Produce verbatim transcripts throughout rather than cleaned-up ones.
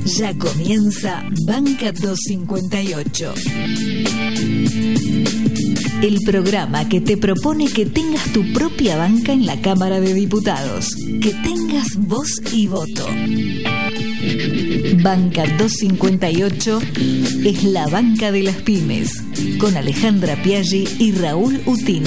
Ya comienza Banca doscientos cincuenta y ocho. El programa que te propone que tengas tu propia banca en la Cámara de Diputados. Que tengas voz y voto. Banca doscientos cincuenta y ocho es la banca de las pymes. Con Alejandra Piaggi y Raúl Utín.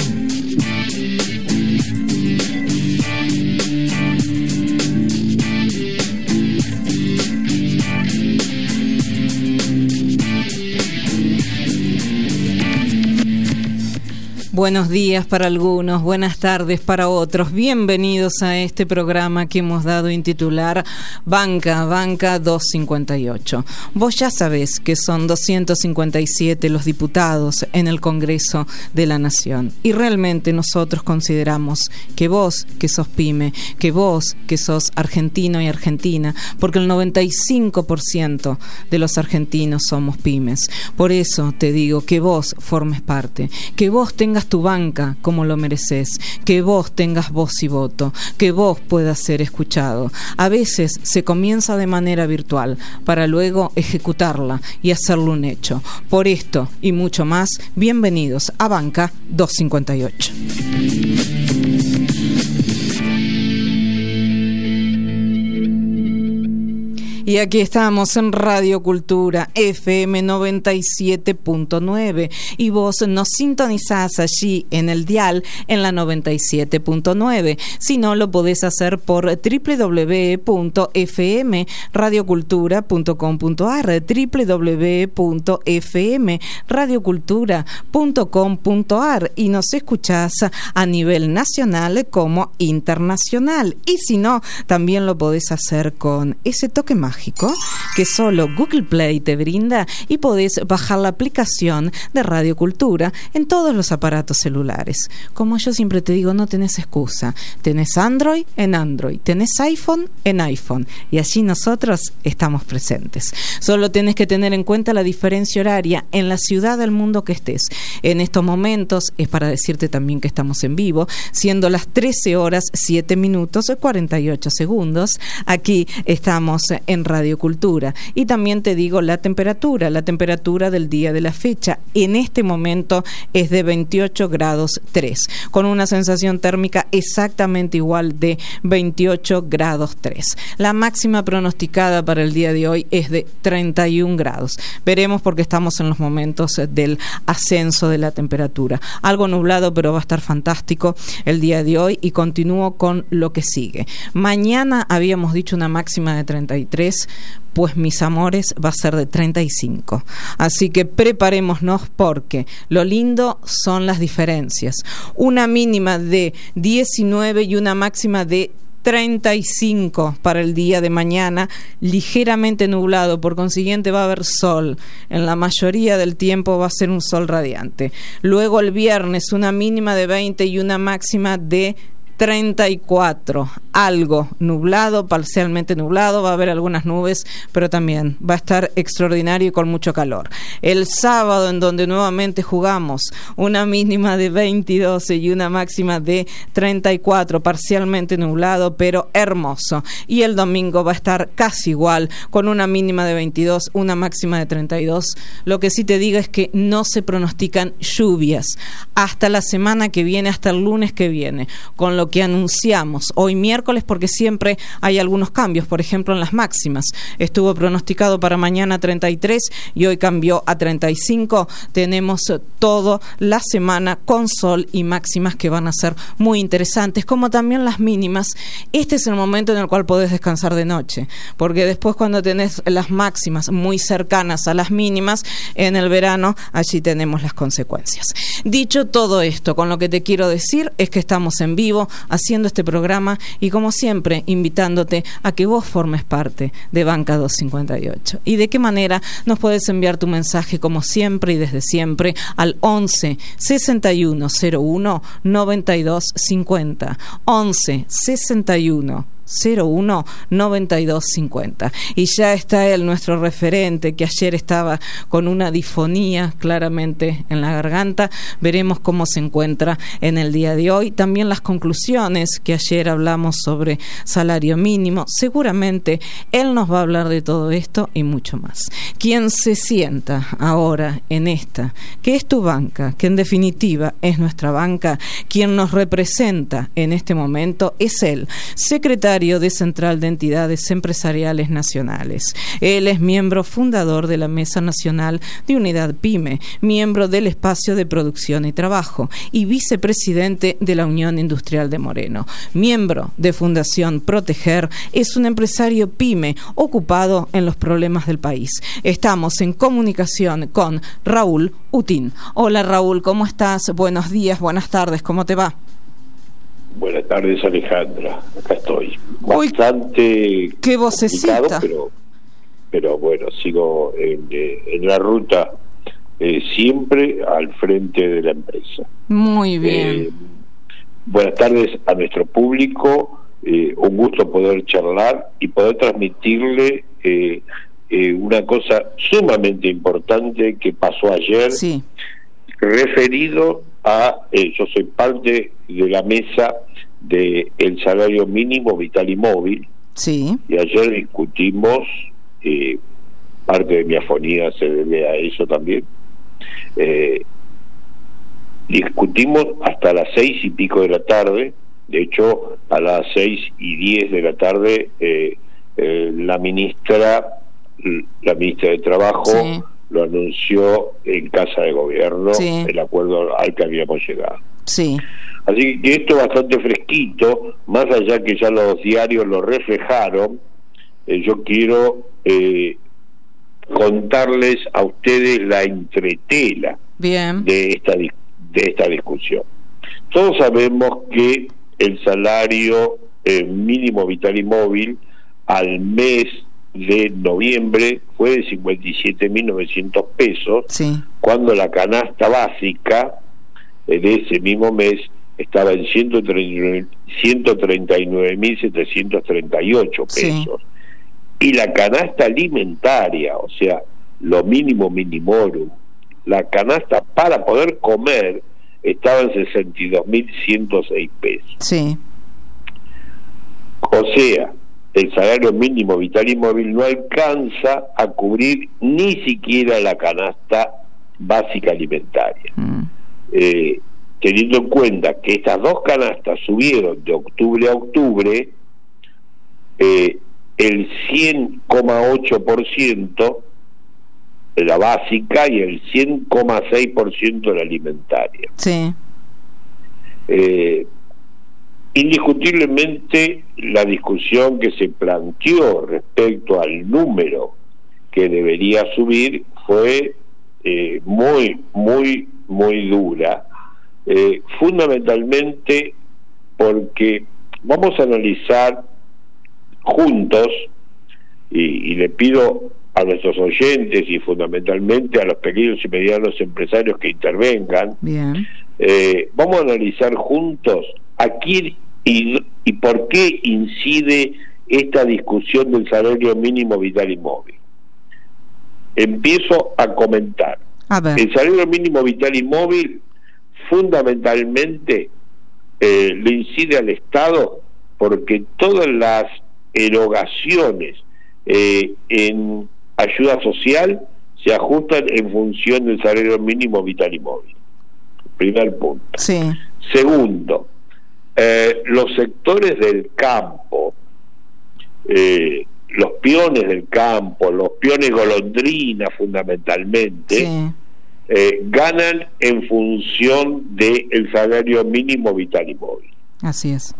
Buenos días para algunos, buenas tardes para otros. Bienvenidos a este programa que hemos dado en titular Banca, Banca doscientos cincuenta y ocho. Vos ya sabés que son doscientos cincuenta y siete los diputados en el Congreso de la Nación. Y realmente nosotros consideramos que vos, que sos pyme, que vos, que sos argentino y argentina, porque el noventa y cinco por ciento de los argentinos somos pymes. Por eso te digo que vos formes parte, que vos tengas tu banca como lo mereces, que vos tengas voz y voto, que vos puedas ser escuchado. A veces se comienza de manera virtual para luego ejecutarla y hacerlo un hecho. Por esto y mucho más, bienvenidos a Banca doscientos cincuenta y ocho. Y aquí estamos en Radio Cultura F M noventa y siete punto nueve y vos nos sintonizás allí en el dial en la noventa y siete punto nueve. Si no, lo podés hacer por doble u doble u doble u punto f m radio cultura punto com punto a r, doble u doble u doble u punto f m radio cultura punto com punto a r, y nos escuchás a nivel nacional como internacional. Y si no, también lo podés hacer con ese toque mágico que solo Google Play te brinda, y podés bajar la aplicación de Radio Cultura en todos los aparatos celulares. Como yo siempre te digo, no tenés excusa. Tenés Android en Android, tenés iPhone en iPhone, y allí nosotros estamos presentes. Solo tenés que tener en cuenta la diferencia horaria en la ciudad del mundo que estés. En estos momentos es para decirte también que estamos en vivo, siendo las trece horas siete minutos cuarenta y ocho segundos. Aquí estamos en Radio Cultura. Y también te digo la temperatura, la temperatura del día de la fecha. En este momento es de veintiocho grados tres, con una sensación térmica exactamente igual de veintiocho grados tres. La máxima pronosticada para el día de hoy es de treinta y un grados. Veremos, porque estamos en los momentos del ascenso de la temperatura. Algo nublado, pero va a estar fantástico el día de hoy, y continúo con lo que sigue. Mañana habíamos dicho una máxima de treinta y tres, pues mis amores va a ser de treinta y cinco. Así que preparémonos, porque lo lindo son las diferencias. Una mínima de diecinueve y una máxima de treinta y cinco para el día de mañana, ligeramente nublado, por consiguiente va a haber sol. En la mayoría del tiempo va a ser un sol radiante. Luego el viernes una mínima de veinte y una máxima de treinta y cuatro, algo nublado, parcialmente nublado, va a haber algunas nubes, pero también va a estar extraordinario y con mucho calor. El sábado, en donde nuevamente jugamos, una mínima de veintidós y una máxima de treinta y cuatro, parcialmente nublado, pero hermoso. Y el domingo va a estar casi igual, con una mínima de veintidós, una máxima de treinta y dos. Lo que sí te digo es que no se pronostican lluvias hasta la semana que viene, hasta el lunes que viene, con lo que anunciamos hoy miércoles, porque siempre hay algunos cambios. Por ejemplo, en las máximas estuvo pronosticado para mañana treinta y tres y hoy cambió a treinta y cinco. Tenemos toda la semana con sol y máximas que van a ser muy interesantes, como también las mínimas. Este es el momento en el cual podés descansar de noche, porque después, cuando tenés las máximas muy cercanas a las mínimas en el verano, allí tenemos las consecuencias. Dicho todo esto, con lo que te quiero decir es que estamos en vivo haciendo este programa, y como siempre invitándote a que vos formes parte de Banca doscientos cincuenta y ocho. ¿Y de qué manera? Nos puedes enviar tu mensaje, como siempre y desde siempre, al once sesenta y uno cero uno noventa y dos cincuenta, once sesenta y uno cero uno noventa y dos cincuenta. Y ya está él, nuestro referente, que ayer estaba con una disfonía claramente en la garganta. Veremos cómo se encuentra en el día de hoy. También las conclusiones que ayer hablamos sobre salario mínimo. Seguramente él nos va a hablar de todo esto y mucho más. Quien se sienta ahora en esta, que es tu banca, que en definitiva es nuestra banca, quien nos representa en este momento es él, secretario de Central de Entidades Empresariales Nacionales. Él es miembro fundador de la Mesa Nacional de Unidad PYME, miembro del Espacio de Producción y Trabajo y vicepresidente de la Unión Industrial de Moreno. Miembro de Fundación Proteger, es un empresario PYME ocupado en los problemas del país. Estamos en comunicación con Raúl Utín. Hola Raúl, ¿cómo estás? Buenos días, buenas tardes, ¿cómo te va? Buenas tardes, Alejandra. Acá estoy. Bastante Uy, qué vocecita. Pero, pero bueno, sigo en, en la ruta, eh, siempre al frente de la empresa. Muy bien. Eh, buenas tardes a nuestro público. Eh, un gusto poder charlar y poder transmitirle eh, eh, una cosa sumamente importante que pasó ayer, sí, referido a, eh, yo soy parte de la mesa de el salario mínimo vital y móvil, sí, y ayer discutimos, eh, parte de mi afonía se debe a eso también, eh, discutimos hasta las seis y pico de la tarde. De hecho, a las seis y diez de la tarde eh, eh, la ministra la ministra de Trabajo, sí, lo anunció en Casa de Gobierno, sí, el acuerdo al que habíamos llegado. Sí. Así que esto es bastante fresquito, más allá que ya los diarios lo reflejaron. eh, yo quiero eh, contarles a ustedes la entretela Bien. de esta de esta discusión. Todos sabemos que el salario eh, mínimo vital y móvil al mes de noviembre fue de cincuenta y siete mil novecientos pesos, sí, cuando la canasta básica eh, de ese mismo mes estaba en ciento treinta y nueve mil setecientos treinta y ocho pesos, sí, y la canasta alimentaria, o sea, lo mínimo minimorum, la canasta para poder comer, estaba en sesenta y dos mil ciento seis pesos. Sí. O sea, el salario mínimo vital y móvil no alcanza a cubrir ni siquiera la canasta básica alimentaria. Mm. Eh, teniendo en cuenta que estas dos canastas subieron de octubre a octubre, eh, el cien coma ocho por ciento de la básica y el cien coma seis por ciento de la alimentaria. Sí. Eh, Indiscutiblemente la discusión que se planteó respecto al número que debería subir fue eh, muy, muy, muy dura, eh, fundamentalmente porque vamos a analizar juntos, y, y le pido a nuestros oyentes y fundamentalmente a los pequeños y medianos empresarios que intervengan, bien, eh, vamos a analizar juntos aquí y, y por qué incide esta discusión del salario mínimo vital y móvil. Empiezo a comentar. A ver. El salario mínimo vital y móvil fundamentalmente eh, le incide al Estado porque todas las erogaciones eh, en ayuda social se ajustan en función del salario mínimo vital y móvil. Primer punto. Sí. Segundo, Eh, los sectores del campo, eh, los peones del campo, los peones golondrina fundamentalmente, sí, eh, ganan en función del salario mínimo vital y móvil. Así es.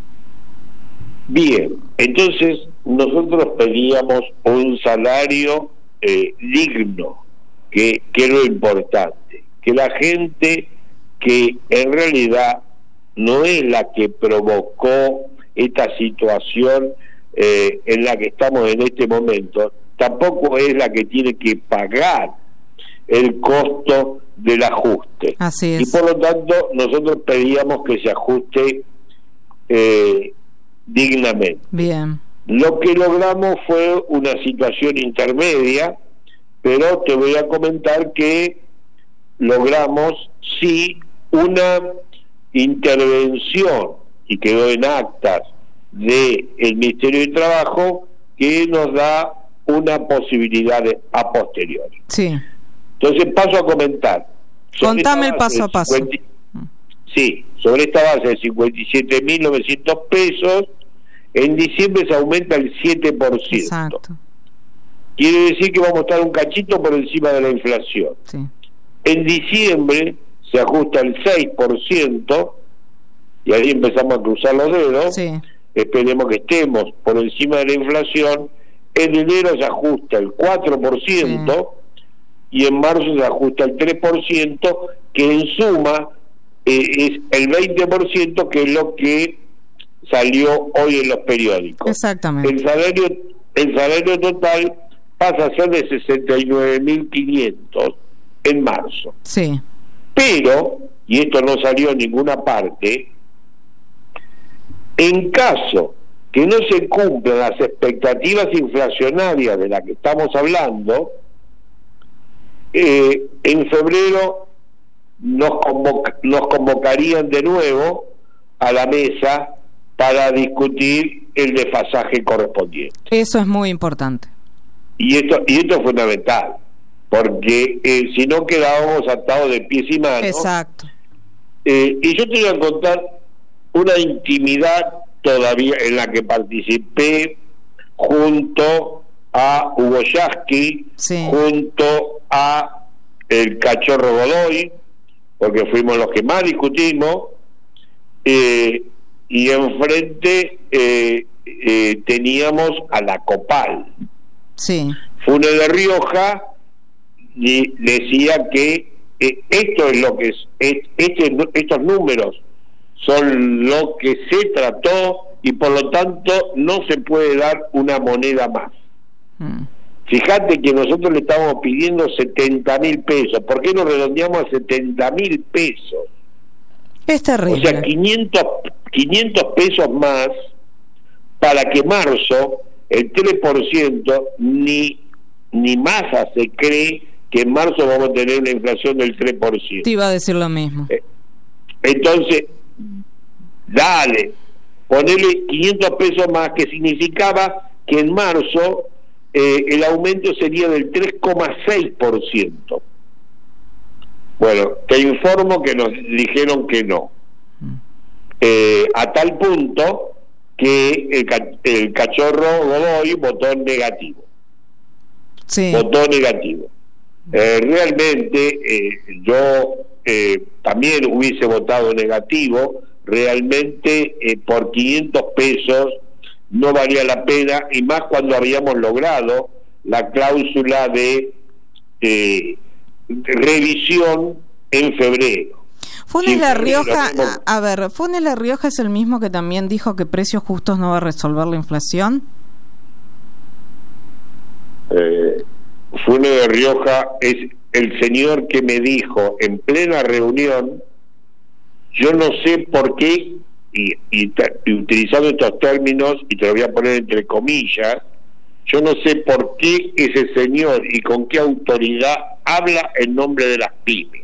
Bien, entonces nosotros pedíamos un salario eh, digno, que, que es lo importante, que la gente que en realidad no es la que provocó esta situación eh, en la que estamos en este momento, tampoco es la que tiene que pagar el costo del ajuste. Así es. Y por lo tanto nosotros pedíamos que se ajuste eh, dignamente. Bien. Lo que logramos fue una situación intermedia, pero te voy a comentar que logramos sí una intervención, y quedó en actas del Ministerio de Trabajo, que nos da una posibilidad de, a posteriori. Sí. Entonces paso a comentar. Contame el paso a paso. cincuenta, sí, sobre esta base de cincuenta y siete mil novecientos pesos, en diciembre se aumenta el siete por ciento. Exacto. Quiere decir que vamos a estar un cachito por encima de la inflación. Sí. En diciembre se ajusta el seis por ciento, y ahí empezamos a cruzar los dedos. Sí. Esperemos que estemos por encima de la inflación. En enero se ajusta el cuatro por ciento, sí, y en marzo se ajusta el tres por ciento, que en suma eh, es el veinte por ciento, que es lo que salió hoy en los periódicos. Exactamente. El salario, el salario total pasa a ser de sesenta y nueve mil quinientos en marzo. Sí. Pero, y esto no salió en ninguna parte, en caso que no se cumplan las expectativas inflacionarias de las que estamos hablando, eh, en febrero nos, convoca, nos convocarían de nuevo a la mesa para discutir el desfasaje correspondiente. Eso es muy importante. Y esto, y esto es fundamental, porque eh, si no quedábamos atados de pies y manos. Exacto. Eh, y yo te voy a contar una intimidad todavía en la que participé junto a Hugo Yasky, sí, junto a el Cachorro Godoy, porque fuimos los que más discutimos, eh, y enfrente eh, eh, teníamos a la Copal. Sí. Funes de Rioja y decía que eh, esto es lo que es, es este, estos números son lo que se trató, y por lo tanto no se puede dar una moneda más. Mm. Fíjate que nosotros le estamos pidiendo setenta mil pesos. ¿Por qué nos redondeamos a setenta mil pesos? Es terrible. O sea, quinientos, quinientos pesos más para que marzo, el tres por ciento, ni, ni Massa se cree que en marzo vamos a tener una inflación del tres por ciento. Te iba a decir lo mismo. Entonces, dale, ponele quinientos pesos más, que significaba que en marzo eh, el aumento sería del tres coma seis por ciento. Bueno, te informo que nos dijeron que no. Eh, a tal punto que el, el Cachorro Godoy votó en negativo. Sí. Votó negativo. Eh, realmente eh, yo eh, también hubiese votado negativo. Realmente eh, por quinientos pesos no valía la pena, y más cuando habíamos logrado la cláusula de eh, revisión en febrero. Funes La Rioja, a, a ver, Funes La Rioja es el mismo que también dijo que precios justos no va a resolver la inflación. Eh, Funes de Rioja es el señor que me dijo en plena reunión, yo no sé por qué, y, y, y utilizando estos términos, y te lo voy a poner entre comillas, yo no sé por qué ese señor y con qué autoridad habla en nombre de las pymes.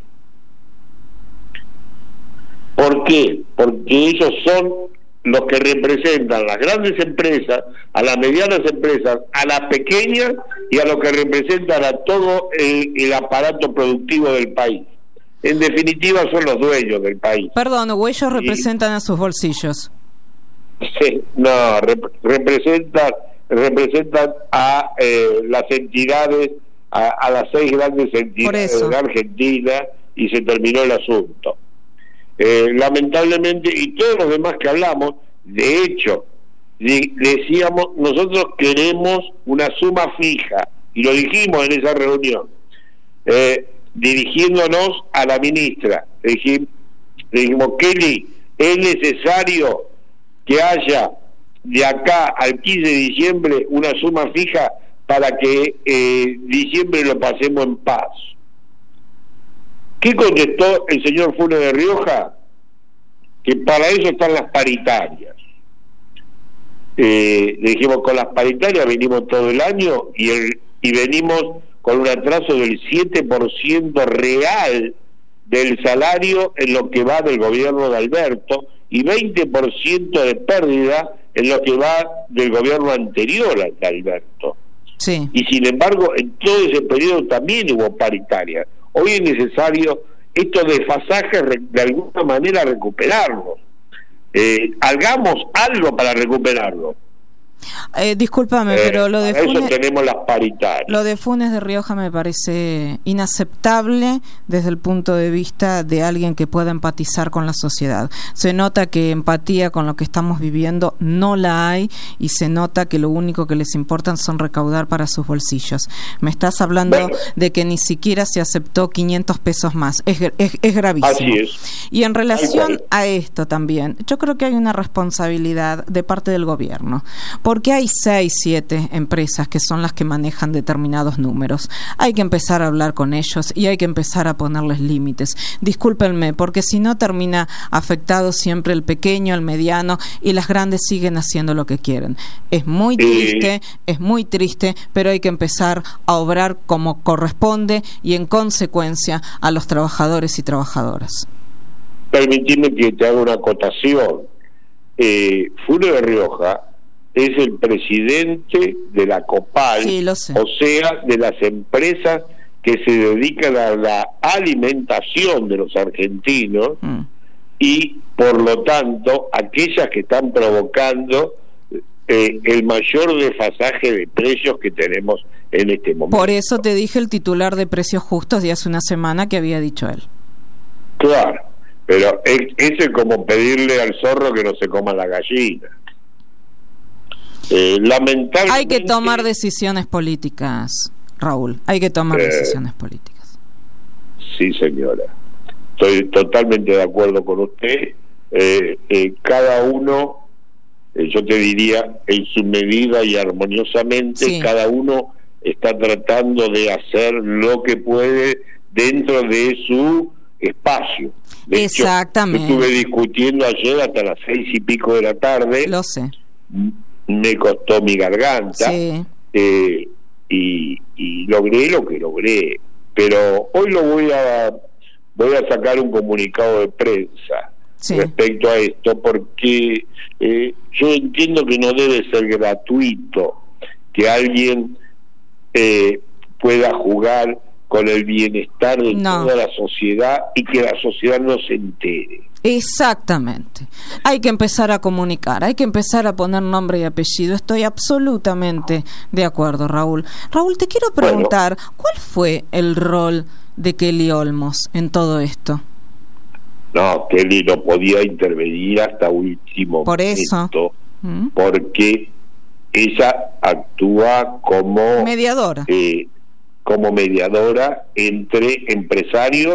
¿Por qué? Porque ellos son los que representan las grandes empresas, a las medianas empresas, a las pequeñas, y a los que representan a todo el, el aparato productivo del país. En definitiva, son los dueños del país. Perdón, o ellos representan y, a sus bolsillos. Sí, no, rep, representan, representan a eh, las entidades, a, a las seis grandes entidades de Argentina, y se terminó el asunto. Eh, lamentablemente, y todos los demás que hablamos, de hecho, de, decíamos, nosotros queremos una suma fija, y lo dijimos en esa reunión, eh, dirigiéndonos a la ministra. Le dijimos, le dijimos, Kelly, es necesario que haya de acá al quince de diciembre una suma fija para que eh, diciembre lo pasemos en paz. ¿Qué contestó el señor Funes de Rioja? Que para eso están las paritarias. Eh, dijimos, con las paritarias venimos todo el año y, el, y venimos con un atraso del siete por ciento real del salario en lo que va del gobierno de Alberto y veinte por ciento de pérdida en lo que va del gobierno anterior al de Alberto. Sí. Y sin embargo, en todo ese periodo también hubo paritaria. Hoy es necesario estos desfasajes de alguna manera recuperarlos. Eh, hagamos algo para recuperarlo. Eh, discúlpame, eh, pero lo de Funes, eso tenemos las paritarias. Lo de Funes de Rioja me parece inaceptable desde el punto de vista de alguien que pueda empatizar con la sociedad. Se nota que empatía con lo que estamos viviendo no la hay y se nota que lo único que les importa son recaudar para sus bolsillos. Me estás hablando bueno, de que ni siquiera se aceptó quinientos pesos más. Es, es, es gravísimo. Así es. Y en relación a esto también, yo creo que hay una responsabilidad de parte del gobierno. Porque hay seis, siete empresas que son las que manejan determinados números. Hay que empezar a hablar con ellos y hay que empezar a ponerles límites. Discúlpenme, porque si no termina afectado siempre el pequeño, el mediano, y las grandes siguen haciendo lo que quieren. Es muy triste, eh, es muy triste, pero hay que empezar a obrar como corresponde y en consecuencia a los trabajadores y trabajadoras. Permitime que te haga una acotación. Eh, Funes de Rioja es el presidente de la COPAL, sí, lo sé. O sea, de las empresas que se dedican a la alimentación de los argentinos mm. y, por lo tanto, aquellas que están provocando eh, el mayor desfasaje de precios que tenemos en este momento. Por eso te dije el titular de Precios Justos de hace una semana que había dicho él. Claro, pero es, eso es como pedirle al zorro que no se coma la gallina. Eh, lamentablemente hay que tomar decisiones políticas, Raúl, hay que tomar eh, decisiones políticas. Sí, señora, estoy totalmente de acuerdo con usted. eh, eh, cada uno, eh, yo te diría, en su medida y armoniosamente, sí. Cada uno está tratando de hacer lo que puede dentro de su espacio. De Exactamente. Hecho, estuve discutiendo ayer hasta las seis y pico de la tarde. Lo sé. Me costó mi garganta, sí. eh, y, y logré lo que logré, pero hoy lo voy a voy a sacar un comunicado de prensa sí. respecto a esto, porque eh, yo entiendo que no debe ser gratuito que alguien eh, pueda jugar con el bienestar de no. toda la sociedad y que la sociedad no se entere. Exactamente. Hay que empezar a comunicar, hay que empezar a poner nombre y apellido. Estoy absolutamente de acuerdo, Raúl. Raúl, te quiero preguntar, bueno, ¿cuál fue el rol de Kelly Olmos en todo esto? No, Kelly no podía intervenir hasta último Por eso. momento, ¿Mm? porque ella actúa como mediadora. Eh, como mediadora entre empresarios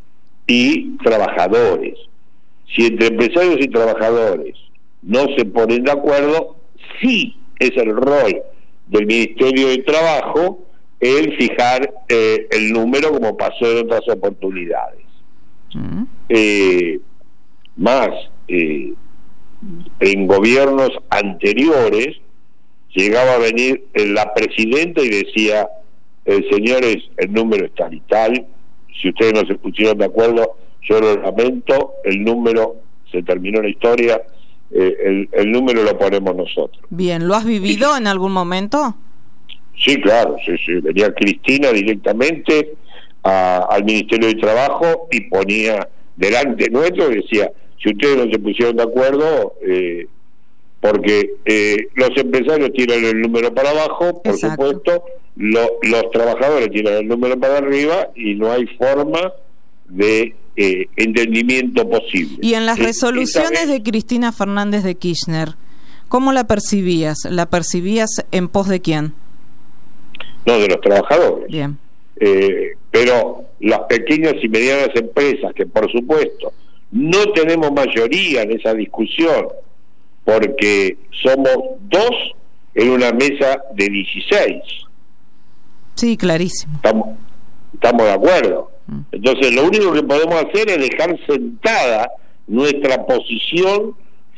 y trabajadores. Si entre empresarios y trabajadores no se ponen de acuerdo, sí es el rol del Ministerio de Trabajo el fijar eh, el número, como pasó en otras oportunidades. Mm. Eh, más, eh, en gobiernos anteriores llegaba a venir la presidenta y decía, eh, señores, el número es tal y tal, si ustedes no se pusieron de acuerdo, yo lo lamento, el número se terminó la historia, eh, el, el número lo ponemos nosotros. Bien, ¿lo has vivido en algún momento? Sí, claro, sí, sí. Venía Cristina directamente a, al Ministerio de Trabajo y ponía delante nuestro y decía, si ustedes no se pusieron de acuerdo, eh, porque eh, los empresarios tiran el número para abajo, por Exacto. supuesto, lo, los trabajadores tiran el número para arriba y no hay forma de eh, entendimiento posible. Y en las eh, resoluciones de Cristina Fernández de Kirchner, ¿cómo la percibías? ¿La percibías en pos de quién? No, de los trabajadores. Bien. Eh, pero las pequeñas y medianas empresas, que por supuesto no tenemos mayoría en esa discusión, porque somos dos en una mesa de dieciséis. Sí, clarísimo. Estamos, estamos de acuerdo. Mm. Entonces lo único que podemos hacer es dejar sentada nuestra posición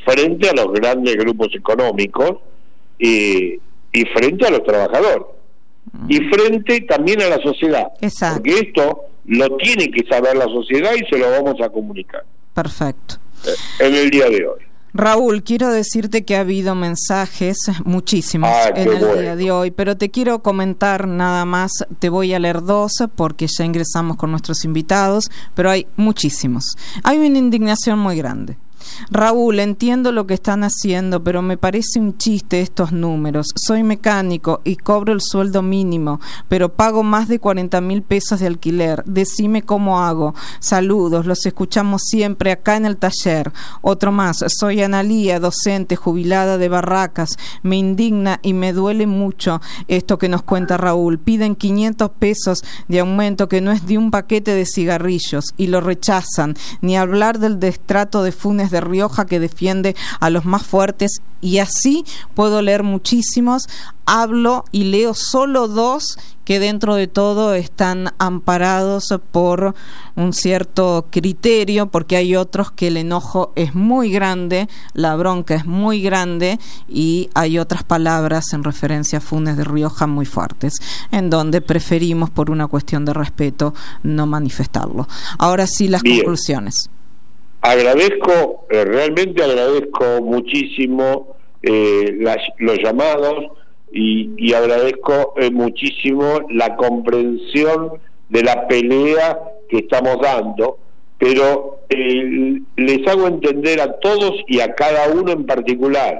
frente a los grandes grupos económicos eh, y frente a los trabajadores y frente también a la sociedad. Exacto. Porque esto lo tiene que saber la sociedad y se lo vamos a comunicar. Perfecto. Eh, en el día de hoy. Raúl, quiero decirte que ha habido mensajes, muchísimos, ah, en el bueno. día de hoy, pero te quiero comentar nada más, te voy a leer dos porque ya ingresamos con nuestros invitados, pero hay muchísimos. Hay una indignación muy grande. Raúl, entiendo lo que están haciendo, pero me parece un chiste estos números. Soy mecánico y cobro el sueldo mínimo, pero pago más de cuarenta mil pesos de alquiler. Decime cómo hago. Saludos, los escuchamos siempre acá en el taller. Otro más, soy Analía, docente jubilada de Barracas. Me indigna y me duele mucho esto que nos cuenta Raúl. Piden quinientos pesos de aumento que no es de un paquete de cigarrillos y lo rechazan. Ni hablar del destrato de Funes de Rioja que defiende a los más fuertes, y así puedo leer muchísimos. Hablo y leo solo dos que dentro de todo están amparados por un cierto criterio, porque hay otros que el enojo es muy grande, la bronca es muy grande y hay otras palabras en referencia a Funes de Rioja muy fuertes, en donde preferimos por una cuestión de respeto no manifestarlo. Ahora sí, las Bien. conclusiones. Agradezco, eh, realmente agradezco muchísimo eh, las, los llamados y, y agradezco eh, muchísimo la comprensión de la pelea que estamos dando, pero eh, les hago entender a todos y a cada uno en particular,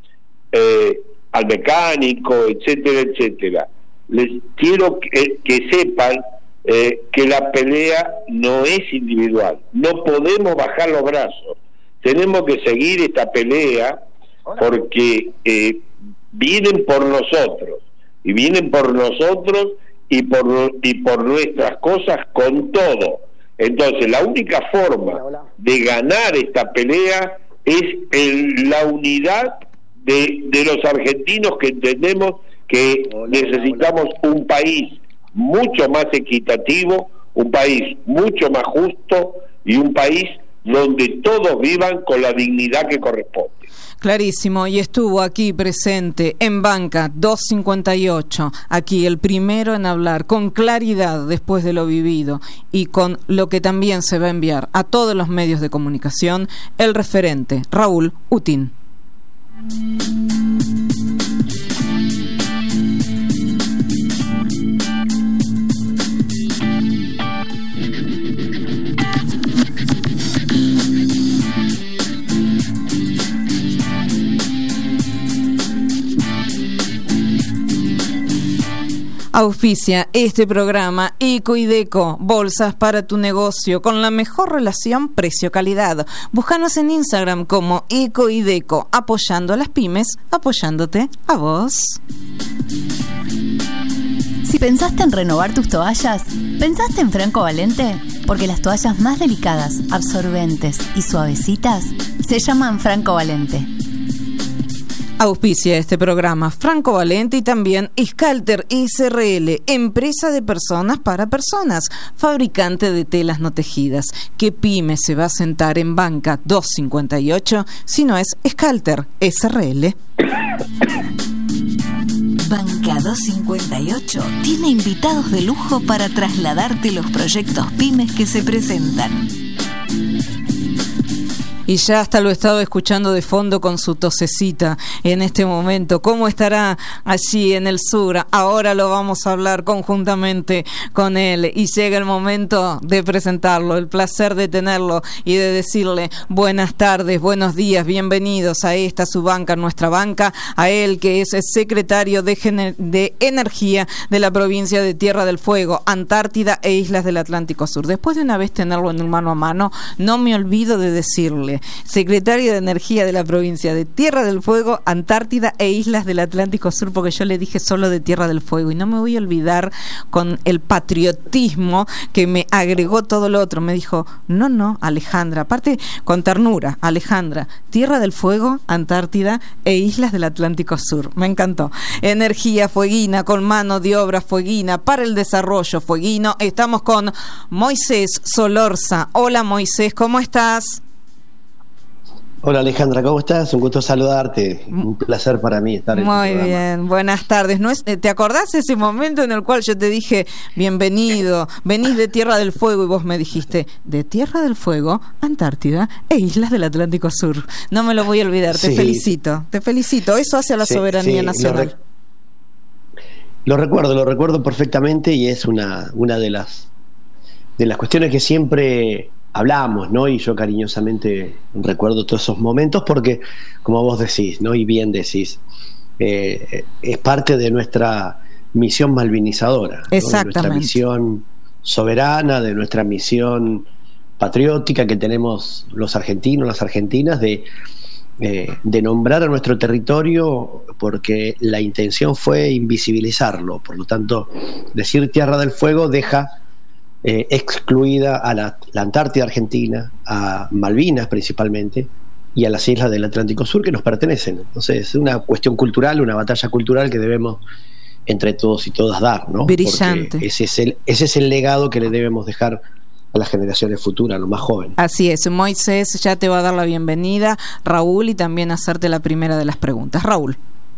eh, al mecánico, etcétera, etcétera. Les quiero que, que sepan Eh, que la pelea no es individual, no podemos bajar los brazos, tenemos que seguir esta pelea porque eh, vienen por nosotros y vienen por nosotros y por y por nuestras cosas con todo. Entonces la única forma de ganar esta pelea es el, la unidad de, de los argentinos, que entendemos que necesitamos un país mucho más equitativo, un país mucho más justo y un país donde todos vivan con la dignidad que corresponde. Clarísimo, y estuvo aquí presente en Banca doscientos cincuenta y ocho, aquí el primero en hablar con claridad después de lo vivido y con lo que también se va a enviar a todos los medios de comunicación, el referente Raúl Utín. Auspicia este programa Eco y Deco, bolsas para tu negocio con la mejor relación precio-calidad. Búscanos en Instagram como Eco y Deco, apoyando a las pymes, apoyándote a vos. Si pensaste en renovar tus toallas, ¿pensaste en Franco Valente? Porque las toallas más delicadas, absorbentes y suavecitas se llaman Franco Valente. Auspicia este programa Franco Valente y también Scalter S R L, empresa de personas para personas, fabricante de telas no tejidas. ¿Qué pyme se va a sentar en Banca doscientos cincuenta y ocho si no es Scalter S R L? Banca doscientos cincuenta y ocho tiene invitados de lujo para trasladarte los proyectos pymes que se presentan. Y ya hasta lo he estado escuchando de fondo con su tosecita en este momento. ¿Cómo estará allí en el sur? Ahora lo vamos a hablar conjuntamente con él. Y llega el momento de presentarlo, el placer de tenerlo y de decirle buenas tardes, buenos días, bienvenidos a esta su banca, nuestra banca, a él que es el secretario de, Gener- de Energía de la provincia de Tierra del Fuego, Antártida e Islas del Atlántico Sur. Después de una vez tenerlo en el mano a mano, no me olvido de decirle: secretario de Energía de la provincia de Tierra del Fuego, Antártida e Islas del Atlántico Sur, porque yo le dije solo de Tierra del Fuego, y no me voy a olvidar con el patriotismo que me agregó todo lo otro. Me dijo, no, no, Alejandra, aparte con ternura, Alejandra, Tierra del Fuego, Antártida e Islas del Atlántico Sur. Me encantó. Energía fueguina, con mano de obra fueguina, para el desarrollo fueguino. Estamos con Moisés Solorza. Hola Moisés, ¿cómo estás? Hola Alejandra, ¿cómo estás? Un gusto saludarte. Un placer para mí estar en Muy bien, buenas tardes. ¿No es, ¿Te acordás ese momento en el cual yo te dije, bienvenido, venís de Tierra del Fuego, y vos me dijiste, de Tierra del Fuego, Antártida e Islas del Atlántico Sur? No me lo voy a olvidar, te sí. felicito, te felicito. Eso hace a la sí, soberanía sí, nacional. Lo, re lo recuerdo, lo recuerdo perfectamente, y es una, una de las de las cuestiones que siempre hablamos, ¿no? Y yo cariñosamente recuerdo todos esos momentos porque, como vos decís, ¿no? Y bien decís, eh, es parte de nuestra misión malvinizadora, ¿no? Exactamente. De nuestra misión soberana, de nuestra misión patriótica que tenemos los argentinos, las argentinas, de, eh, de nombrar a nuestro territorio, porque la intención fue invisibilizarlo. Por lo tanto, decir Tierra del Fuego deja Eh, excluida a la, la Antártida Argentina, a Malvinas principalmente, y a las islas del Atlántico Sur que nos pertenecen. Entonces es una cuestión cultural, una batalla cultural que debemos entre todos y todas dar, ¿no? Brillante. Porque ese es el, ese es el legado que le debemos dejar a las generaciones futuras, a los más jóvenes. Así es. Moisés ya te va a dar la bienvenida, Raúl, y también hacerte la primera de las preguntas. Raúl.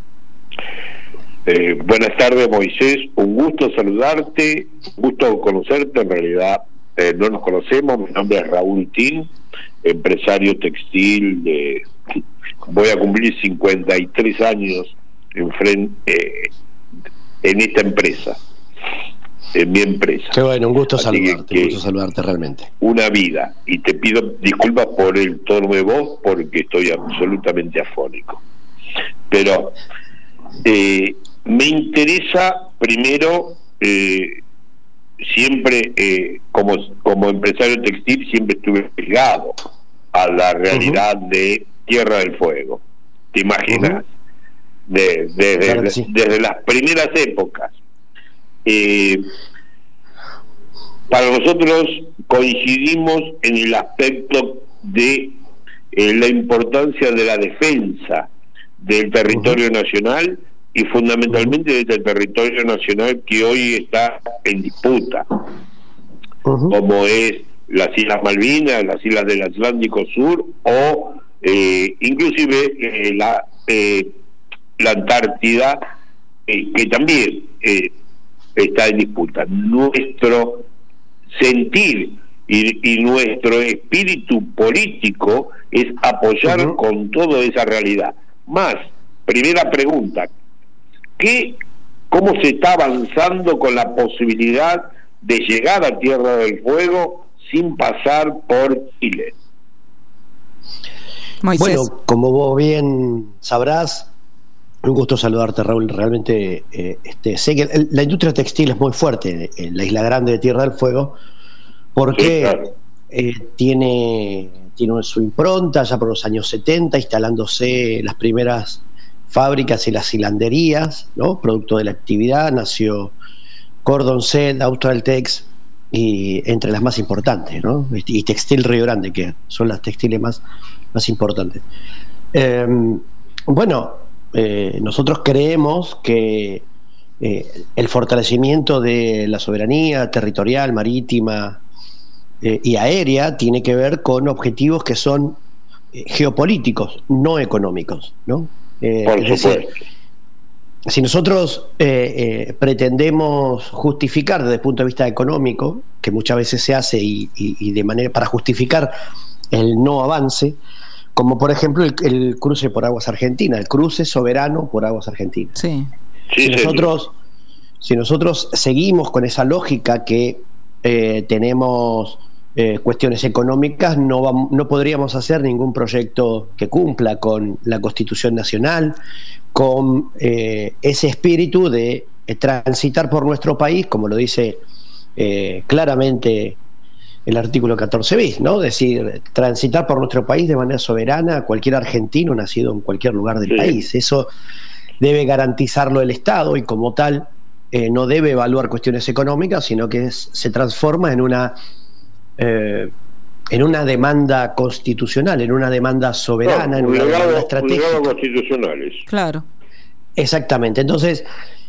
Eh, buenas tardes, Moisés, un gusto saludarte, un gusto conocerte. En realidad eh, no nos conocemos. Mi nombre es Raúl Tin, empresario textil de, voy a cumplir cincuenta y tres años en, frente, eh, en esta empresa, en mi empresa. Qué bueno, un gusto Así saludarte, que, un gusto saludarte realmente. Una vida, y te pido disculpas por el tono de voz porque estoy absolutamente afónico. Pero eh, me interesa primero, eh, siempre eh, como, como empresario textil, siempre estuve ligado a la realidad uh-huh. de Tierra del Fuego. ¿Te imaginas? Uh-huh. de, de, de, claro sí. Desde las primeras épocas. Eh, para nosotros coincidimos en el aspecto de eh, la importancia de la defensa del territorio uh-huh. nacional, y fundamentalmente de este territorio nacional que hoy está en disputa, uh-huh. como es las Islas Malvinas, las Islas del Atlántico Sur, o eh, inclusive eh, la, eh, la Antártida, eh, que también eh, está en disputa. Nuestro sentir y, y nuestro espíritu político es apoyar uh-huh. con toda esa realidad. Más, primera pregunta, ¿qué, ¿cómo se está avanzando con la posibilidad de llegar a Tierra del Fuego sin pasar por Chile? Moisés. Bueno, como vos bien sabrás, un gusto saludarte, Raúl. Realmente eh, este, sé que el, la industria textil es muy fuerte en la Isla Grande de Tierra del Fuego, porque sí, claro. eh, tiene, tiene su impronta ya por los años setenta, instalándose las primeras fábricas y las hilanderías, ¿no? Producto de la actividad nació Cordon Set, Australtex, y entre las más importantes, ¿no? Y Textil Río Grande, que son las textiles más, más importantes. Eh, bueno, eh, nosotros creemos que eh, el fortalecimiento de la soberanía territorial, marítima eh, y aérea tiene que ver con objetivos que son eh, geopolíticos, no económicos, ¿no? Eh, es decir, si nosotros eh, eh, pretendemos justificar desde el punto de vista económico, que muchas veces se hace y, y, y de manera para justificar el no avance, como por ejemplo el, el cruce por aguas argentinas, el cruce soberano por aguas argentinas. Sí. Si sí, nosotros, sí. si nosotros seguimos con esa lógica que eh, tenemos Eh, cuestiones económicas, no, vamos, no podríamos hacer ningún proyecto que cumpla con la Constitución Nacional, con eh, ese espíritu de eh, transitar por nuestro país, como lo dice eh, claramente el artículo catorce bis, ¿no? Es decir, transitar por nuestro país de manera soberana, cualquier argentino nacido en cualquier lugar del sí. país. Eso debe garantizarlo el Estado, y como tal eh, no debe evaluar cuestiones económicas, sino que es, se transforma en una Eh, en una demanda constitucional, en una demanda soberana, no, en una legado, demanda estratégica. Constitucionales. Claro. Exactamente. Entonces,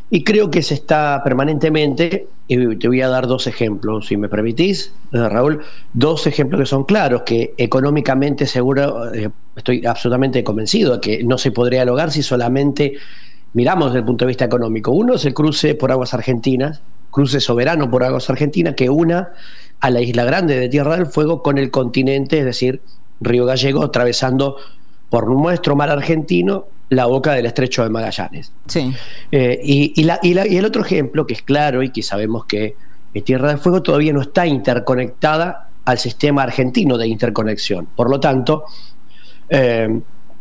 Y creo que se está permanentemente, y te voy a dar dos ejemplos, si me permitís, Raúl, dos ejemplos que son claros, que económicamente seguro, eh, estoy absolutamente convencido de que no se podría lograr si solamente miramos desde el punto de vista económico. Uno es el cruce por aguas argentinas, cruce soberano por aguas argentinas, que una a la Isla Grande de Tierra del Fuego con el continente, es decir, Río Gallego, atravesando por nuestro mar argentino la boca del Estrecho de Magallanes. Sí. Eh, y, y, la, y, la, y el otro ejemplo, que es claro y que sabemos que eh, Tierra del Fuego todavía no está interconectada al sistema argentino de interconexión. Por lo tanto, eh,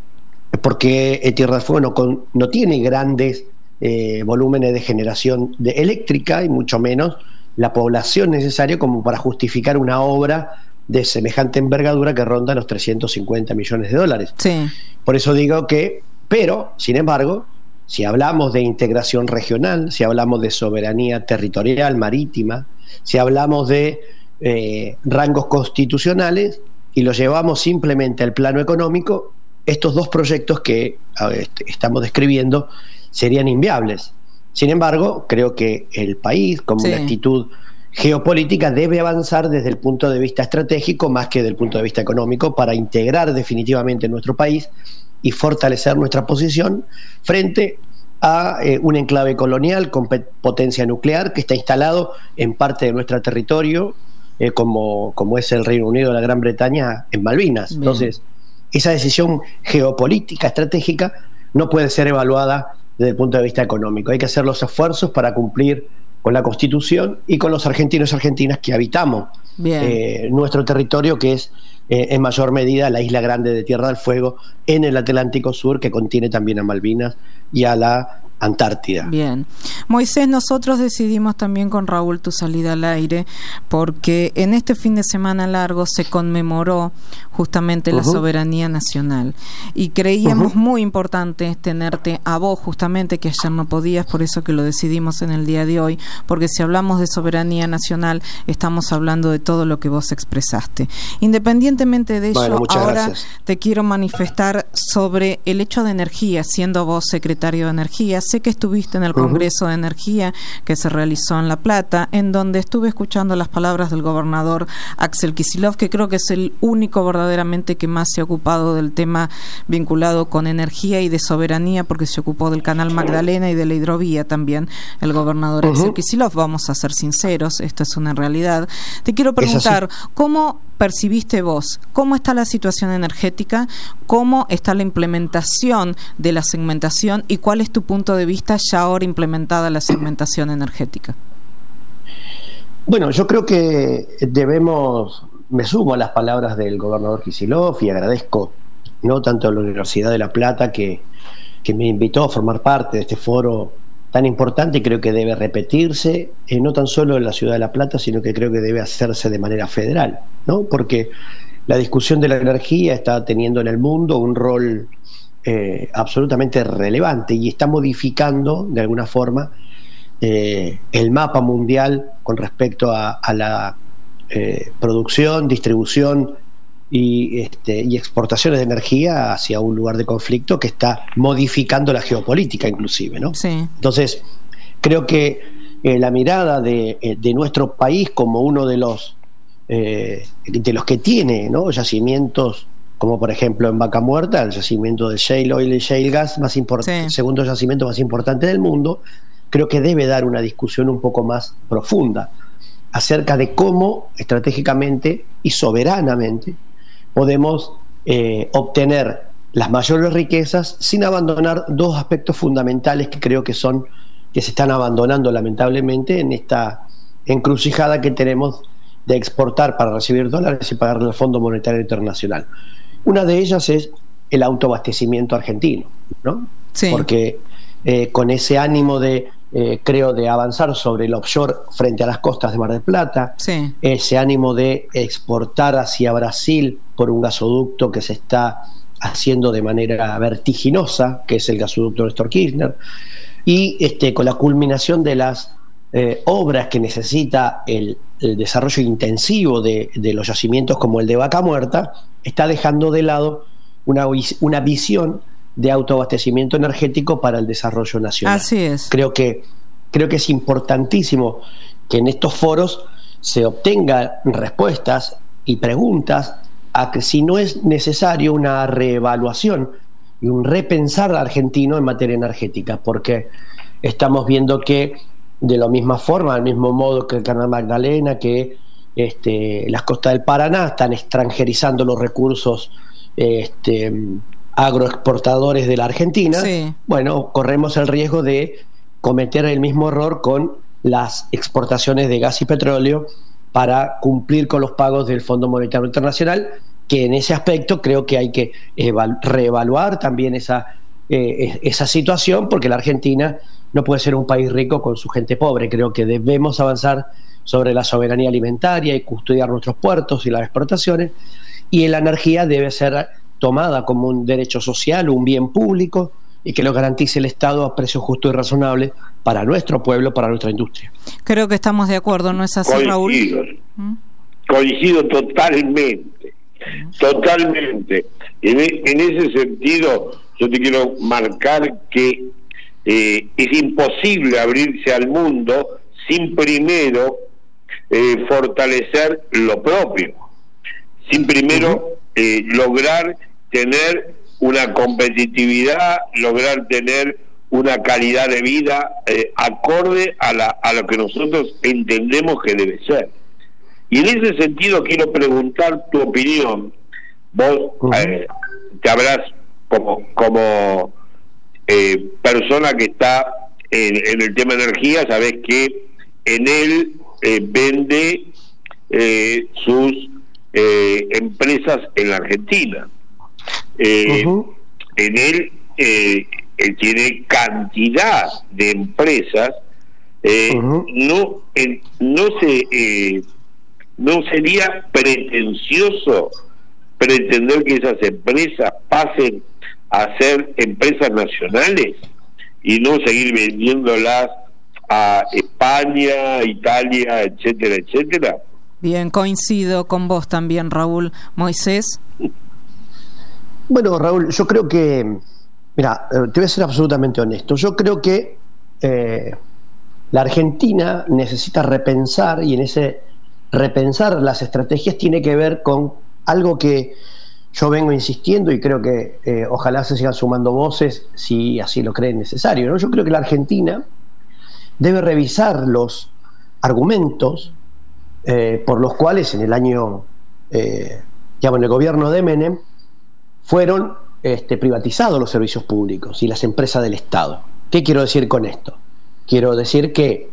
porque eh, Tierra del Fuego no, con, no tiene grandes eh, volúmenes de generación de eléctrica y mucho menos la población necesaria como para justificar una obra de semejante envergadura que ronda los trescientos cincuenta millones de dólares. Sí. Por eso digo que, pero, sin embargo, si hablamos de integración regional, si hablamos de soberanía territorial, marítima, si hablamos de eh, rangos constitucionales y lo llevamos simplemente al plano económico, estos dos proyectos que ver, estamos describiendo serían inviables. Sin embargo, creo que el país, como sí. una actitud geopolítica, debe avanzar desde el punto de vista estratégico más que desde el punto de vista económico para integrar definitivamente nuestro país y fortalecer nuestra posición frente a eh, un enclave colonial con potencia nuclear que está instalado en parte de nuestro territorio, eh, como, como es el Reino Unido de la Gran Bretaña en Malvinas. Bien. Entonces, esa decisión geopolítica estratégica no puede ser evaluada desde el punto de vista económico. Hay que hacer los esfuerzos para cumplir con la Constitución y con los argentinos y argentinas que habitamos eh, nuestro territorio, que es eh, en mayor medida la Isla Grande de Tierra del Fuego, en el Atlántico Sur, que contiene también a Malvinas y a la Antártida. Bien. Moisés, nosotros decidimos también con Raúl tu salida al aire porque en este fin de semana largo se conmemoró justamente uh-huh. la soberanía nacional y creíamos uh-huh. muy importante tenerte a vos justamente, que ayer no podías, por eso que lo decidimos en el día de hoy, porque si hablamos de soberanía nacional estamos hablando de todo lo que vos expresaste. Independientemente de bueno, ello, ahora gracias. Te quiero manifestar sobre el hecho de energía, siendo vos secretario de Energía. Sé que estuviste en el Congreso uh-huh. de Energía que se realizó en La Plata, en donde estuve escuchando las palabras del gobernador Axel Kicillof, que creo que es el único verdaderamente que más se ha ocupado del tema vinculado con energía y de soberanía, porque se ocupó del Canal Magdalena y de la hidrovía también, el gobernador uh-huh. Axel Kicillof. Vamos a ser sinceros, esto es una realidad. Te quiero preguntar, ¿cómo percibiste vos? ¿Cómo está la situación energética? ¿Cómo está la implementación de la segmentación? ¿Y cuál es tu punto de vista ya ahora implementada la segmentación energética? Bueno, yo creo que debemos, me sumo a las palabras del gobernador Kicillof y agradezco no tanto a la Universidad de La Plata que, que me invitó a formar parte de este foro tan importante, y creo que debe repetirse, eh, no tan solo en la ciudad de La Plata, sino que creo que debe hacerse de manera federal, ¿no? Porque la discusión de la energía está teniendo en el mundo un rol eh, absolutamente relevante y está modificando de alguna forma eh, el mapa mundial con respecto a, a la eh, producción, distribución y, este, y exportaciones de energía hacia un lugar de conflicto que está modificando la geopolítica inclusive, ¿no? Sí. Entonces, creo que eh, la mirada de, eh, de nuestro país como uno de los eh, de los que tiene, ¿no?, yacimientos, como por ejemplo en Vaca Muerta, el yacimiento de shale oil y shale gas más importante, sí. segundo yacimiento más importante del mundo, creo que debe dar una discusión un poco más profunda acerca de cómo estratégicamente y soberanamente podemos eh, obtener las mayores riquezas sin abandonar dos aspectos fundamentales que creo que son que se están abandonando lamentablemente en esta encrucijada que tenemos de exportar para recibir dólares y pagarle al Fondo Monetario Internacional. Una de ellas es el autoabastecimiento argentino, ¿no? Sí. Porque eh, con ese ánimo de Eh, creo de avanzar sobre el offshore frente a las costas de Mar del Plata, sí. ese ánimo de exportar hacia Brasil por un gasoducto que se está haciendo de manera vertiginosa, que es el gasoducto Néstor Kirchner, y este, con la culminación de las eh, obras que necesita el, el desarrollo intensivo de, de los yacimientos como el de Vaca Muerta, está dejando de lado una, una visión de autoabastecimiento energético para el desarrollo nacional. Así es. Creo que, creo que es importantísimo que en estos foros se obtengan respuestas y preguntas a que si no es necesario una reevaluación y un repensar argentino en materia energética, porque estamos viendo que de la misma forma, del mismo modo que el Canal Magdalena, que este, las costas del Paraná están extranjerizando los recursos este, agroexportadores de la Argentina, sí. Bueno, corremos el riesgo de cometer el mismo error con las exportaciones de gas y petróleo para cumplir con los pagos del Fondo Monetario Internacional, que en ese aspecto creo que hay que evalu- reevaluar también esa, eh, esa situación, porque la Argentina no puede ser un país rico con su gente pobre. Creo que debemos avanzar sobre la soberanía alimentaria y custodiar nuestros puertos y las exportaciones, y la energía debe ser tomada como un derecho social, un bien público, y que lo garantice el Estado a precios justos y razonables para nuestro pueblo, para nuestra industria. Creo que estamos de acuerdo, ¿no es así, Coincido. Raúl? ¿Mm? Coincido totalmente, totalmente. En, en ese sentido, yo te quiero marcar que eh, es imposible abrirse al mundo sin primero eh, fortalecer lo propio, sin primero uh-huh. eh, lograr tener una competitividad, lograr tener una calidad de vida eh, acorde a, la, a lo que nosotros entendemos que debe ser. Y en ese sentido quiero preguntar tu opinión. Vos uh-huh. eh, te habrás, como, como eh, persona que está en, en el tema de energía, sabés que en él eh, vende eh, sus eh, empresas en la Argentina. Eh, uh-huh. En él, eh, él tiene cantidad de empresas. Eh, uh-huh. No, eh, no se, eh, no sería pretencioso pretender que esas empresas pasen a ser empresas nacionales y no seguir vendiéndolas a España, Italia, etcétera, etcétera. Bien, coincido con vos también, Raúl. Moisés. Bueno, Raúl, yo creo que, mira, te voy a ser absolutamente honesto, yo creo que eh, la Argentina necesita repensar, y en ese repensar las estrategias tiene que ver con algo que yo vengo insistiendo, y creo que eh, ojalá se sigan sumando voces si así lo creen necesario, ¿no? Yo creo que la Argentina debe revisar los argumentos eh, por los cuales en el año, eh, digamos, en el gobierno de Menem, fueron este, privatizados los servicios públicos y las empresas del Estado. ¿Qué quiero decir con esto? Quiero decir que,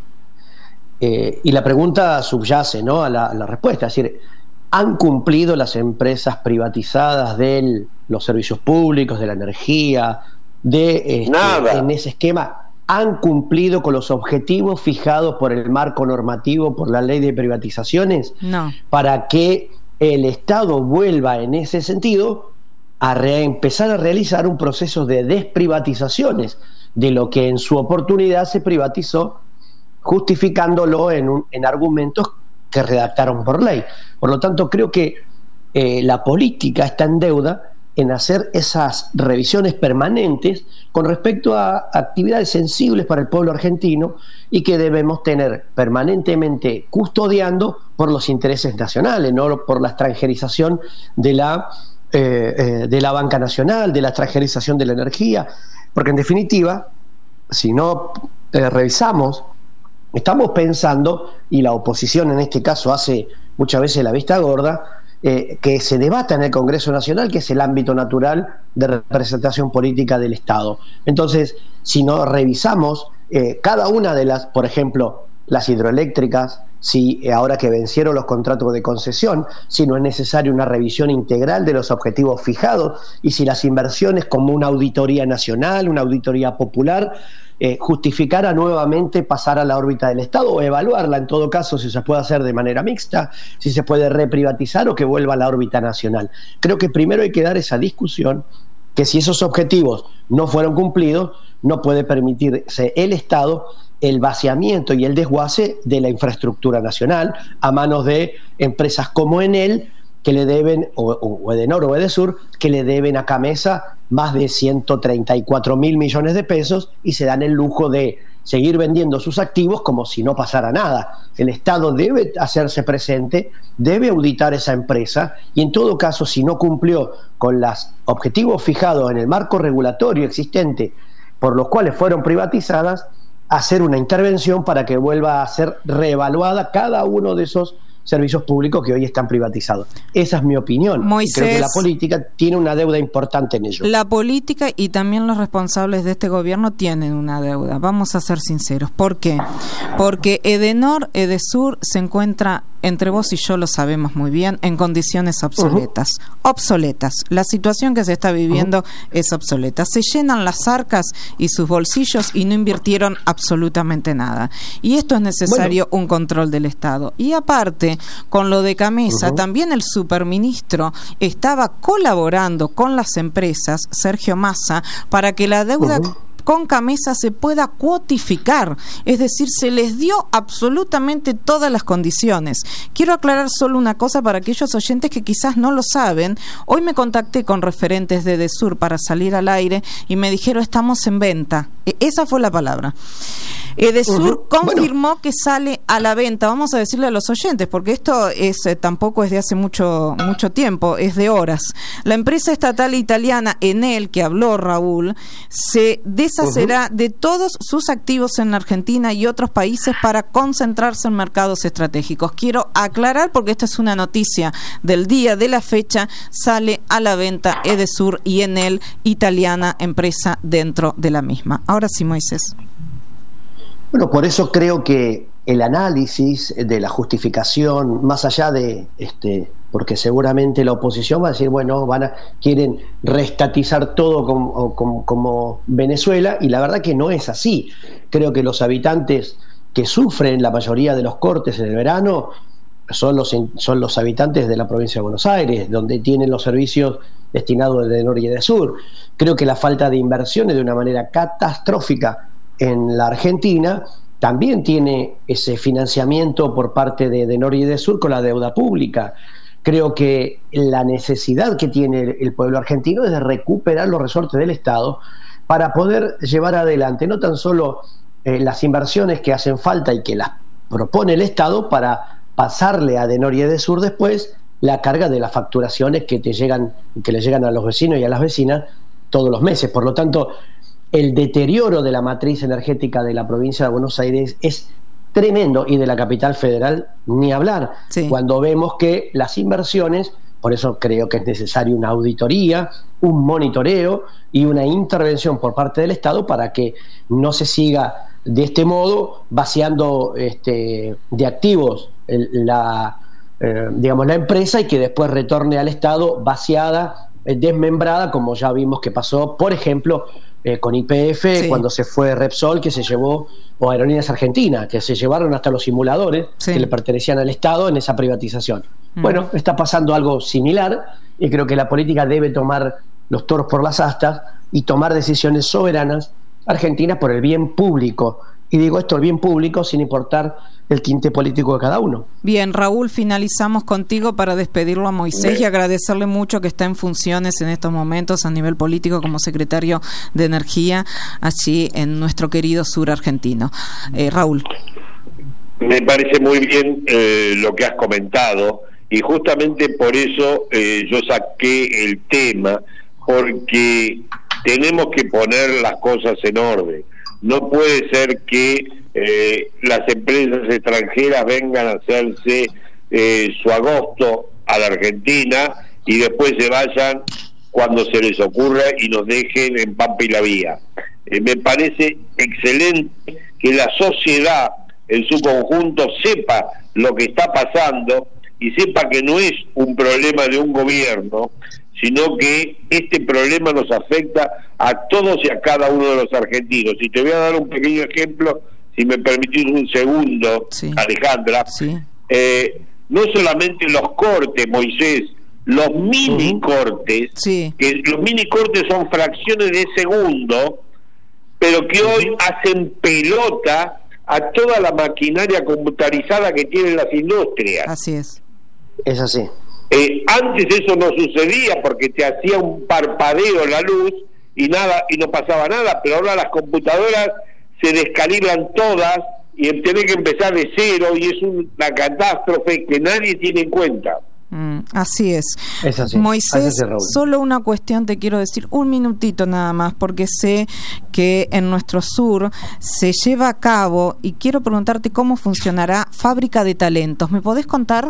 eh, y la pregunta subyace, ¿no?, a la, a la respuesta, es decir, ¿han cumplido las empresas privatizadas de los servicios públicos, de la energía, de este, Nada. en ese esquema? ¿Han cumplido con los objetivos fijados por el marco normativo, por la ley de privatizaciones? No. Para que el Estado vuelva en ese sentido a re- empezar a realizar un proceso de desprivatizaciones de lo que en su oportunidad se privatizó, justificándolo en, un, en argumentos que redactaron por ley. Por lo tanto, creo que eh, la política está en deuda en hacer esas revisiones permanentes con respecto a actividades sensibles para el pueblo argentino y que debemos tener permanentemente custodiando por los intereses nacionales, no por la extranjerización de la Eh, eh, de la banca nacional, de la extranjerización de la energía, porque en definitiva, si no eh, revisamos, estamos pensando, y la oposición en este caso hace muchas veces la vista gorda, eh, que se debata en el Congreso Nacional, que es el ámbito natural de representación política del Estado. Entonces, si no revisamos eh, cada una de las, por ejemplo, las hidroeléctricas, si ahora que vencieron los contratos de concesión, si no es necesaria una revisión integral de los objetivos fijados, y si las inversiones como una auditoría nacional, una auditoría popular, eh, justificara nuevamente pasar a la órbita del Estado, o evaluarla en todo caso si se puede hacer de manera mixta, si se puede reprivatizar o que vuelva a la órbita nacional. Creo que primero hay que dar esa discusión, que si esos objetivos no fueron cumplidos, no puede permitirse el Estado el vaciamiento y el desguace de la infraestructura nacional a manos de empresas como Enel, que le deben, o, o Edenor o Edesur, que le deben a Camesa más de ciento treinta y cuatro mil millones de pesos y se dan el lujo de seguir vendiendo sus activos como si no pasara nada. El Estado debe hacerse presente, debe auditar esa empresa y en todo caso, si no cumplió con los objetivos fijados en el marco regulatorio existente por los cuales fueron privatizadas, hacer una intervención para que vuelva a ser reevaluada cada uno de esos servicios públicos que hoy están privatizados. Esa es mi opinión. Moisés, creo que la política tiene una deuda importante en ello. La política y también los responsables de este gobierno tienen una deuda, vamos a ser sinceros. ¿Por qué? Porque Edenor, Edesur se encuentra, entre vos y yo lo sabemos muy bien, en condiciones obsoletas. Uh-huh. Obsoletas. La situación que se está viviendo uh-huh. es obsoleta. Se llenan las arcas y sus bolsillos y no invirtieron absolutamente nada. Y esto es necesario bueno. un control del Estado. Y aparte, con lo de Camesa, uh-huh. también el superministro estaba colaborando con las empresas, Sergio Massa, para que la deuda uh-huh. con Camesa se pueda cuotificar, es decir, se les dio absolutamente todas las condiciones. Quiero aclarar solo una cosa para aquellos oyentes que quizás no lo saben. Hoy me contacté con referentes de Edesur para salir al aire y me dijeron estamos en venta. E- esa fue la palabra. Edesur uh-huh. confirmó bueno. que sale a la venta. Vamos a decirle a los oyentes, porque esto es eh, tampoco es de hace mucho mucho tiempo, es de horas. La empresa estatal italiana Enel, que habló Raúl, se deshacerá uh-huh. de todos sus activos en Argentina y otros países para concentrarse en mercados estratégicos. Quiero aclarar, porque esta es una noticia del día de la fecha, sale a la venta Edesur y Enel, italiana, empresa dentro de la misma. Ahora sí, Moisés. Bueno, por eso creo que el análisis de la justificación, más allá de, este, porque seguramente la oposición va a decir, bueno, van a quieren reestatizar todo como, como, como Venezuela, y la verdad que no es así. Creo que los habitantes que sufren la mayoría de los cortes en el verano son los, son los habitantes de la provincia de Buenos Aires, donde tienen los servicios destinados de norte y de sur. Creo que la falta de inversiones de una manera catastrófica en la Argentina también tiene ese financiamiento por parte de, de Norte y de Sur con la deuda pública. Creo que la necesidad que tiene el, el pueblo argentino es de recuperar los resortes del Estado para poder llevar adelante no tan solo eh, las inversiones que hacen falta y que las propone el Estado para pasarle a de Norte y de Sur después la carga de las facturaciones que te llegan, que le llegan a los vecinos y a las vecinas todos los meses. Por lo tanto, el deterioro de la matriz energética de la provincia de Buenos Aires es tremendo, y de la capital federal ni hablar, sí. cuando vemos que las inversiones, por eso creo que es necesario una auditoría, un monitoreo y una intervención por parte del Estado para que no se siga de este modo vaciando este, de activos el, la, eh, digamos, la empresa, y que después retorne al Estado vaciada, eh, desmembrada, como ya vimos que pasó, por ejemplo, Eh, con Y P F, sí. cuando se fue Repsol, que se llevó, o Aerolíneas Argentinas, que se llevaron hasta los simuladores sí. que le pertenecían al Estado en esa privatización. Mm. Bueno, está pasando algo similar, y creo que la política debe tomar los toros por las astas y tomar decisiones soberanas argentinas por el bien público. Y digo esto, el bien público, sin importar el tinte político de cada uno. Bien, Raúl, finalizamos contigo para despedirlo a Moisés Bien. y agradecerle mucho que está en funciones en estos momentos a nivel político como secretario de Energía allí en nuestro querido sur argentino. Eh, Raúl. Me parece muy bien eh, lo que has comentado, y justamente por eso eh, yo saqué el tema, porque tenemos que poner las cosas en orden. No puede ser que eh, las empresas extranjeras vengan a hacerse eh, su agosto a la Argentina y después se vayan cuando se les ocurra y nos dejen en Pampa y la Vía. Eh, me parece excelente que la sociedad en su conjunto sepa lo que está pasando y sepa que no es un problema de un gobierno, sino que este problema nos afecta a todos y a cada uno de los argentinos. Y te voy a dar un pequeño ejemplo, si me permitís un segundo, sí. Alejandra. Sí. Eh, no solamente los cortes, Moisés, los mini cortes, uh-huh. sí. que los mini cortes son fracciones de segundo, pero que uh-huh. hoy hacen pelota a toda la maquinaria computarizada que tienen las industrias. Así es. Es así. Eh, antes eso no sucedía porque te hacía un parpadeo la luz y nada, y no pasaba nada, pero ahora las computadoras se descalibran todas y tenés que empezar de cero, y es una catástrofe que nadie tiene en cuenta. Mm, así es. Es así. Moisés, así es, solo una cuestión te quiero decir, un minutito nada más, porque sé que en nuestro sur se lleva a cabo, y quiero preguntarte cómo funcionará Fábrica de Talentos. ¿Me podés contar?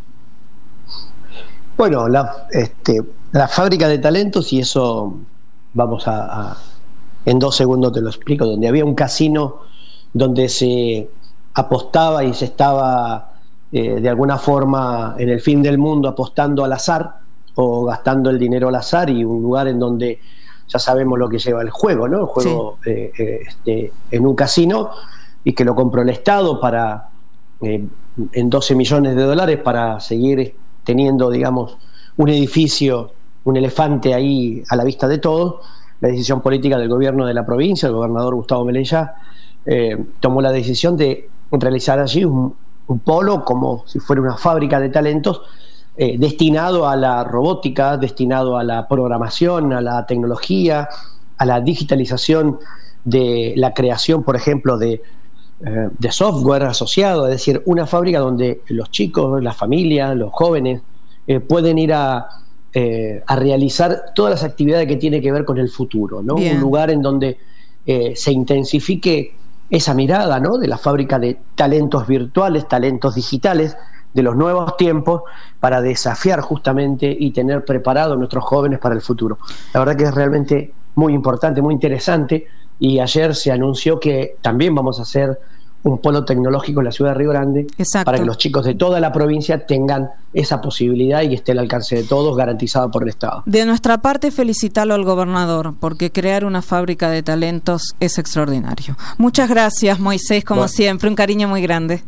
Bueno, la, este, la Fábrica de Talentos, y eso vamos a, a en dos segundos te lo explico, donde había un casino donde se apostaba y se estaba eh, de alguna forma en el fin del mundo apostando al azar o gastando el dinero al azar, y un lugar en donde ya sabemos lo que lleva el juego, ¿no? El juego sí. eh, eh, este, en un casino, y que lo compró el Estado para eh, en doce millones de dólares para seguir teniendo, digamos, un edificio, un elefante ahí a la vista de todos. La decisión política del gobierno de la provincia, el gobernador Gustavo Melella, eh, tomó la decisión de realizar allí un, un polo como si fuera una fábrica de talentos, eh, destinado a la robótica, destinado a la programación, a la tecnología, a la digitalización de la creación, por ejemplo, de, eh, de software asociado, es decir, una fábrica donde los chicos, la familia, los jóvenes eh, pueden ir a Eh, a realizar todas las actividades que tienen que ver con el futuro, ¿no? Bien. Un lugar en donde eh, se intensifique esa mirada, ¿no? De la fábrica de talentos virtuales, talentos digitales de los nuevos tiempos, para desafiar justamente y tener preparados a nuestros jóvenes para el futuro. La verdad que es realmente muy importante, muy interesante, y ayer se anunció que también vamos a hacer un polo tecnológico en la ciudad de Río Grande. Exacto. Para que los chicos de toda la provincia tengan esa posibilidad y que esté al alcance de todos, garantizada por el Estado. De nuestra parte, felicitarlo al gobernador, porque crear una fábrica de talentos es extraordinario. Muchas gracias, Moisés, como bueno. siempre, un cariño muy grande.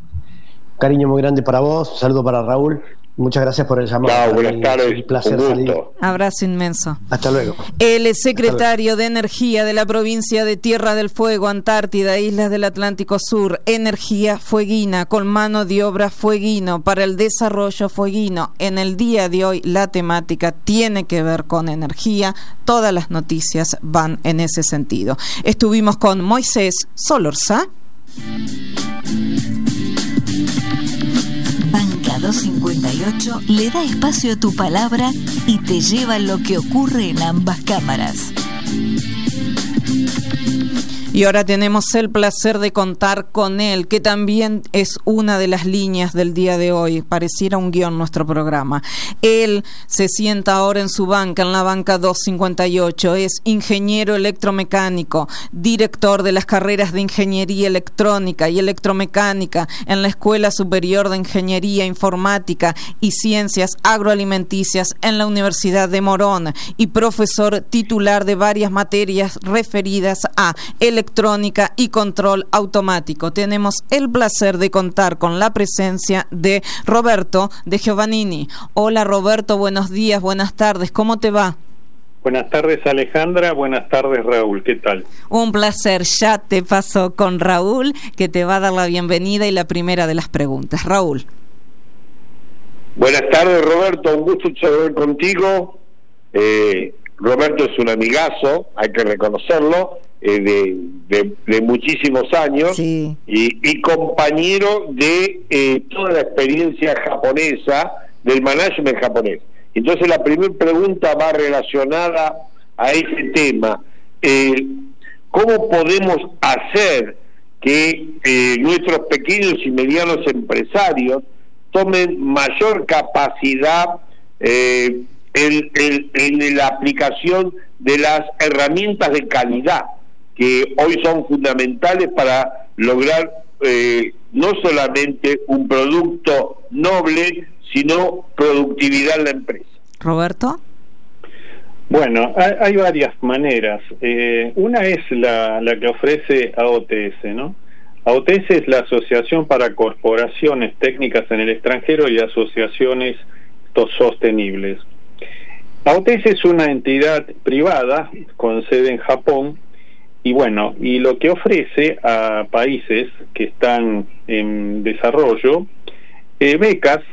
Un cariño muy grande para vos, un saludo para Raúl. Muchas gracias por el llamado. Chao, buenas tardes. Un placer un salir. Abrazo inmenso. Hasta luego. El secretario de Energía de la provincia de Tierra del Fuego, Antártida, Islas del Atlántico Sur, energía fueguina, con mano de obra fueguino, para el desarrollo fueguino. En el día de hoy la temática tiene que ver con energía, todas las noticias van en ese sentido. Estuvimos con Moisés Solorza. doscientos cincuenta y ocho le da espacio a tu palabra y te lleva lo que ocurre en ambas cámaras. Y ahora tenemos el placer de contar con él, que también es una de las líneas del día de hoy. Pareciera un guión nuestro programa. Él se sienta ahora en su banca, en la banca doscientos cincuenta y ocho. Es ingeniero electromecánico, director de las carreras de Ingeniería Electrónica y Electromecánica en la Escuela Superior de Ingeniería Informática y Ciencias Agroalimenticias en la Universidad de Morón, y profesor titular de varias materias referidas a electrónica electrónica y control automático. Tenemos el placer de contar con la presencia de Roberto de Giovannini. Hola Roberto, buenos días, buenas tardes, ¿cómo te va? Buenas tardes Alejandra, buenas tardes Raúl, ¿qué tal? Un placer, ya te paso con Raúl, que te va a dar la bienvenida y la primera de las preguntas. Raúl. Buenas tardes Roberto, un gusto charlar contigo. Eh, Roberto es un amigazo, hay que reconocerlo. Eh, de, de, de muchísimos años, sí. y, y compañero de eh, toda la experiencia japonesa, del management japonés. Entonces la primera pregunta va relacionada a ese tema. Eh, ¿Cómo podemos hacer que eh, nuestros pequeños y medianos empresarios tomen mayor capacidad eh, en, en, en la aplicación de las herramientas de calidad que hoy son fundamentales para lograr eh, no solamente un producto noble, sino productividad en la empresa? Roberto. Bueno, hay, hay varias maneras. Eh, una es la, la que ofrece A O T S, ¿no? A O T S es la Asociación para Corporaciones Técnicas en el Extranjero y Asociaciones Sostenibles. A O T S es una entidad privada con sede en Japón. Y bueno, y lo que ofrece a países que están en desarrollo, eh, becas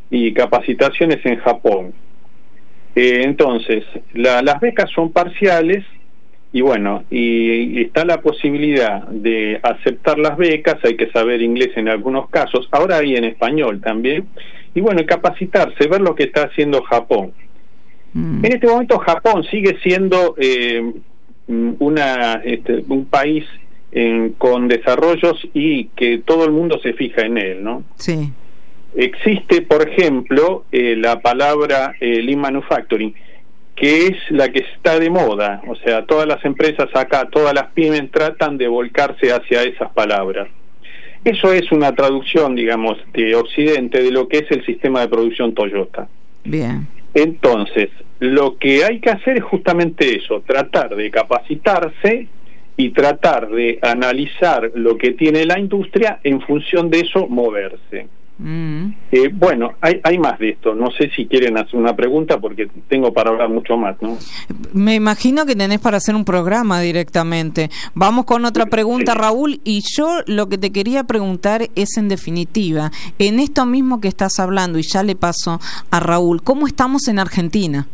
y capacitaciones en Japón. Eh, entonces, la, las becas son parciales y bueno, y, y está la posibilidad de aceptar las becas, hay que saber inglés en algunos casos, ahora hay en español también, y bueno, y capacitarse, ver lo que está haciendo Japón. Mm. En este momento Japón sigue siendo eh, una este, un país en, con desarrollos y que todo el mundo se fija en él, ¿no? Sí. Existe, por ejemplo, eh, la palabra eh, Lean Manufacturing, que es la que está de moda, o sea, todas las empresas acá, todas las pymes tratan de volcarse hacia esas palabras. Eso es una traducción, digamos, de Occidente de lo que es el sistema de producción Toyota. Bien. Entonces, lo que hay que hacer es justamente eso, tratar de capacitarse y tratar de analizar lo que tiene la industria, en función de eso moverse. Mm. Eh, bueno, hay, hay más de esto. No sé si quieren hacer una pregunta, porque tengo para hablar mucho más, ¿no? Me imagino que tenés para hacer un programa directamente. Vamos con otra pregunta, sí. Raúl, y yo lo que te quería preguntar es, en definitiva, en esto mismo que estás hablando, y ya le paso a Raúl, ¿cómo estamos en Argentina?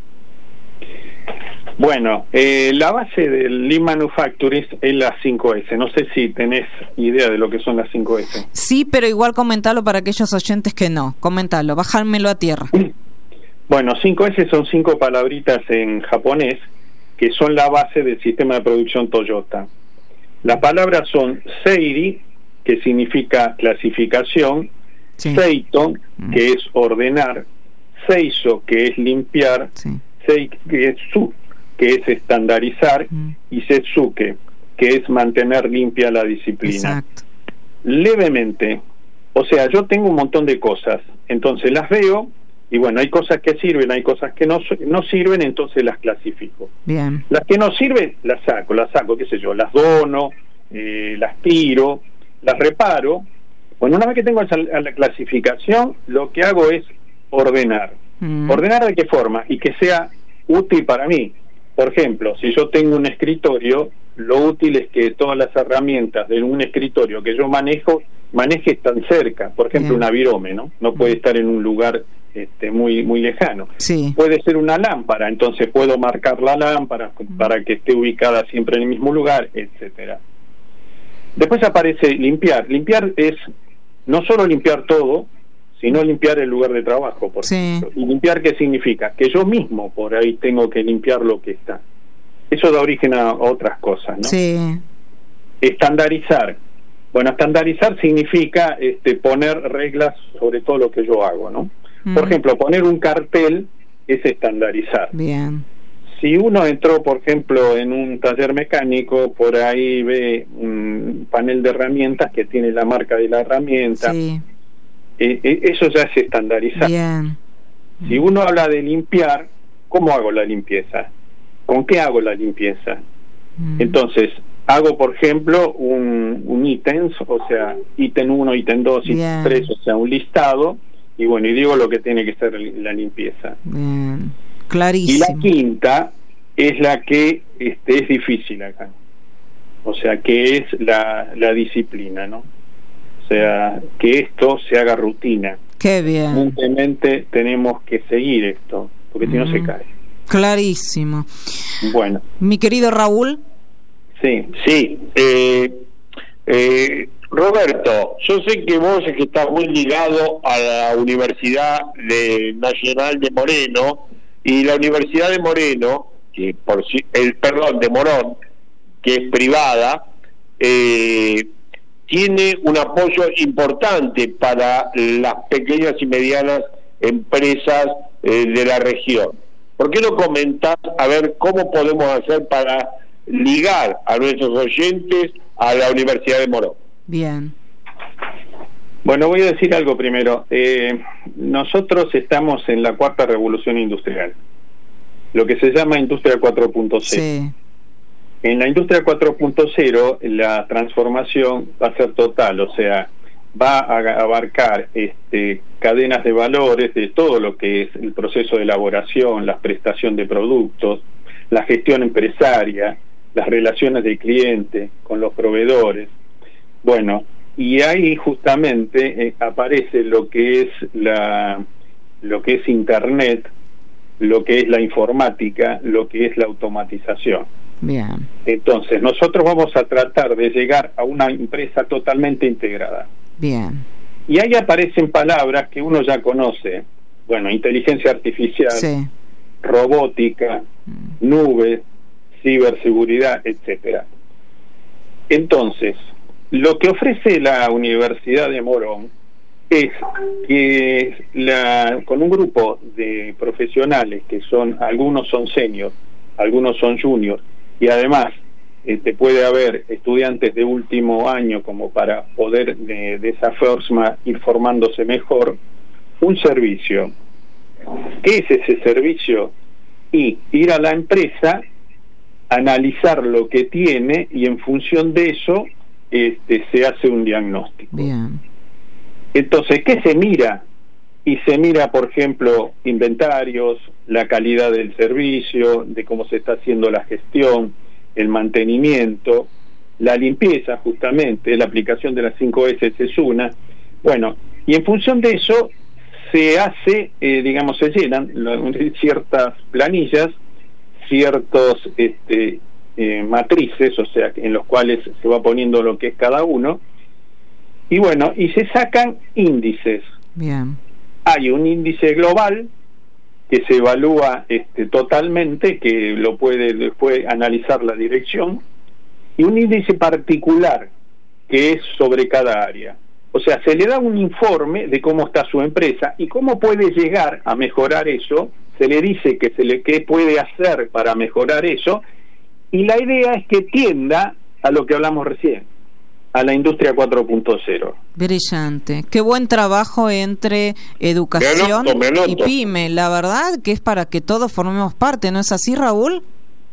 Bueno, eh, la base del Lean Manufacturing es las cinco ese. No sé si tenés idea de lo que son las cinco ese. Sí, pero igual comentalo para aquellos oyentes que no. Comentalo, bajármelo a tierra. Bueno, cinco ese son cinco palabritas en japonés que son la base del sistema de producción Toyota. Las palabras son Seiri, que significa clasificación, sí. Seito, mm. que es ordenar, Seiso, que es limpiar, sí. Seiketsu, que es estandarizar, mm. y Setsuke, que es mantener limpia la disciplina. Exacto. Levemente, o sea, yo tengo un montón de cosas, entonces las veo, y bueno, hay cosas que sirven, hay cosas que no, no sirven, entonces las clasifico. Bien. Las que no sirven, las saco, las saco, qué sé yo, las dono, eh, las tiro, las reparo. Bueno, una vez que tengo esa, la clasificación, lo que hago es ordenar. Mm. ¿Ordenar de qué forma? Y que sea útil para mí. Por ejemplo, si yo tengo un escritorio, lo útil es que todas las herramientas de un escritorio que yo manejo, maneje tan cerca. Por ejemplo, Bien. un virome, ¿no? No puede estar en un lugar este, muy muy lejano. Sí. Puede ser una lámpara, entonces puedo marcar la lámpara para que esté ubicada siempre en el mismo lugar, etcétera. Después aparece limpiar. Limpiar es no solo limpiar todo, sino limpiar el lugar de trabajo, por sí. ejemplo. ¿Y limpiar qué significa? Que yo mismo por ahí tengo que limpiar lo que está. Eso da origen a otras cosas, ¿no? Sí. Estandarizar. Bueno, estandarizar significa este, poner reglas sobre todo lo que yo hago, ¿no? Mm. Por ejemplo, poner un cartel es estandarizar. Bien. Si uno entró, por ejemplo, en un taller mecánico, por ahí ve un panel de herramientas que tiene la marca de la herramienta. Sí. Eh, eh, eso ya es estandarizar. Bien. Si uno habla de limpiar, ¿cómo hago la limpieza? ¿Con qué hago la limpieza? Mm. Entonces, hago, por ejemplo, un, un ítems, o sea, ítem uno, ítem dos, ítem tres, o sea, un listado, y bueno, y digo lo que tiene que ser la limpieza. Bien. Clarísimo. Y la quinta es la que este, es difícil acá. O sea, que es la, la disciplina, ¿no? O sea, que esto se haga rutina. Qué bien. Simplemente tenemos que seguir esto, porque si no mm. se cae. Clarísimo. Bueno. Mi querido Raúl. Sí. Sí. Eh, eh, Roberto, yo sé que vos es que estás muy ligado a la Universidad de Nacional de Moreno, y la Universidad de Moreno, que por el perdón, de Morón, que es privada, eh, tiene un apoyo importante para las pequeñas y medianas empresas eh, de la región. ¿Por qué no comentás a ver cómo podemos hacer para ligar a nuestros oyentes a la Universidad de Morón? Bien. Bueno, voy a decir algo primero. Eh, nosotros estamos en la cuarta revolución industrial, lo que se llama Industria cuatro punto cero. Sí. En la Industria cuatro punto cero la transformación va a ser total, o sea, va a abarcar este, cadenas de valores de todo lo que es el proceso de elaboración, la prestación de productos, la gestión empresaria, las relaciones de cliente con los proveedores. Bueno, y ahí justamente eh, aparece lo que es la lo que es Internet, lo que es la informática, lo que es la automatización. Bien. Entonces, nosotros vamos a tratar de llegar a una empresa totalmente integrada. Bien. Y ahí aparecen palabras que uno ya conoce. Bueno, inteligencia artificial, Sí. robótica, nube, ciberseguridad, etcétera. Entonces, lo que ofrece la Universidad de Morón es que la, con un grupo de profesionales que son, algunos son senior, algunos son junior, y además este, puede haber estudiantes de último año como para poder de, de esa forma ir formándose mejor, un servicio. ¿Qué es ese servicio? Y ir a la empresa, analizar lo que tiene y en función de eso este, se hace un diagnóstico. Bien. Entonces, ¿qué se mira? Y se mira, por ejemplo, inventarios, la calidad del servicio, de cómo se está haciendo la gestión, el mantenimiento, la limpieza, justamente, la aplicación de las cinco ese es una. Bueno, y en función de eso se hace, eh, digamos, se llenan ciertas planillas, ciertos este, eh, matrices, o sea, en los cuales se va poniendo lo que es cada uno, y bueno, y se sacan índices. Bien. Hay un índice global que se evalúa este, totalmente, que lo puede después analizar la dirección, y un índice particular que es sobre cada área. O sea, se le da un informe de cómo está su empresa y cómo puede llegar a mejorar eso. Se le dice que se le qué puede hacer para mejorar eso, y la idea es que tienda a lo que hablamos recién, a la industria cuatro punto cero. Brillante. Qué buen trabajo entre educación me anoto, me anoto. y pyme. La verdad que es para que todos formemos parte, ¿no es así, Raúl?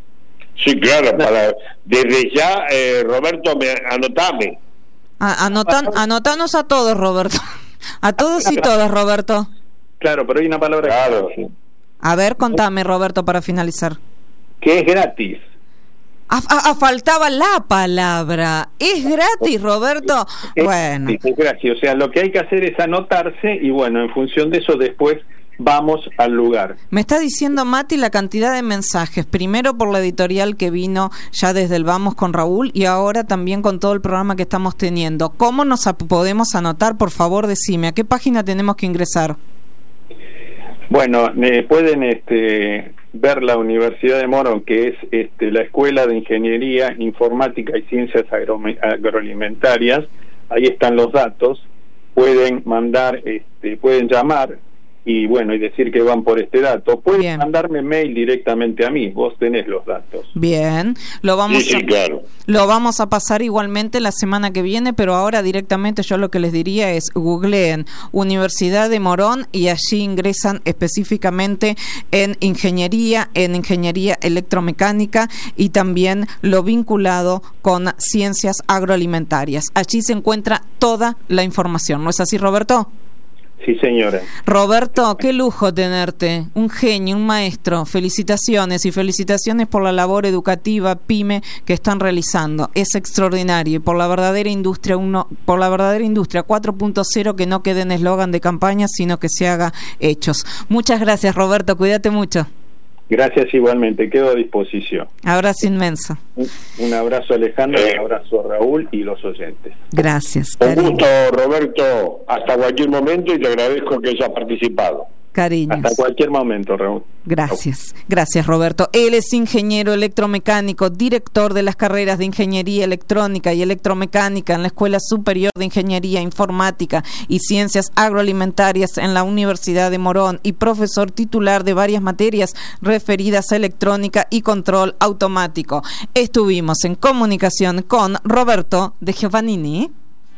Sí, claro, para, desde ya, eh, Roberto, me, anotame. A- anotan, anotanos a todos, Roberto. A todos y todas, Roberto. Claro, pero hay una palabra Claro. A ver, contame, Roberto, para finalizar. que es gratis. Ah, ah, faltaba la palabra. ¿Es gratis, Roberto? Es, Bueno. es gratis. O sea, lo que hay que hacer es anotarse y bueno, en función de eso después vamos al lugar. Me está diciendo Mati la cantidad de mensajes, primero por la editorial que vino ya desde el Vamos con Raúl y ahora también con todo el programa que estamos teniendo. ¿Cómo nos ap- podemos anotar? Por favor, decime, ¿a qué página tenemos que ingresar? Bueno, eh, pueden este, ver la Universidad de Morón, que es este, la Escuela de Ingeniería, Informática y Ciencias Agro- Agroalimentarias. Ahí están los datos. Pueden mandar, este, pueden llamar y bueno, y decir que van por este dato. Pueden Bien. mandarme mail directamente a mí. Vos tenés los datos. Bien, lo vamos Sí, sí, a... claro. Lo vamos a pasar igualmente la semana que viene, pero ahora directamente yo lo que les diría es googleen Universidad de Morón y allí ingresan específicamente en ingeniería, en ingeniería electromecánica y también lo vinculado con ciencias agroalimentarias. Allí se encuentra toda la información, ¿no es así, Roberto? Sí, señora. Roberto, qué lujo tenerte, un genio, un maestro, felicitaciones y felicitaciones por la labor educativa pyme que están realizando, es extraordinario y por la verdadera industria uno, por la verdadera industria cuatro punto cero que no quede en eslogan de campaña sino que se haga hechos. Muchas gracias, Roberto, cuídate mucho. Gracias igualmente, quedo a disposición. Abrazo inmenso. Un, un abrazo a Alejandro, un abrazo a Raúl y los oyentes. Gracias, Un cariño. gusto, Roberto, hasta cualquier momento y te agradezco que hayas participado. Cariños. Hasta cualquier momento, Raúl. Gracias, gracias Roberto. Él es ingeniero electromecánico, director de las carreras de Ingeniería Electrónica y Electromecánica en la Escuela Superior de Ingeniería Informática y Ciencias Agroalimentarias en la Universidad de Morón y profesor titular de varias materias referidas a electrónica y control automático. Estuvimos en comunicación con Roberto de Giovannini.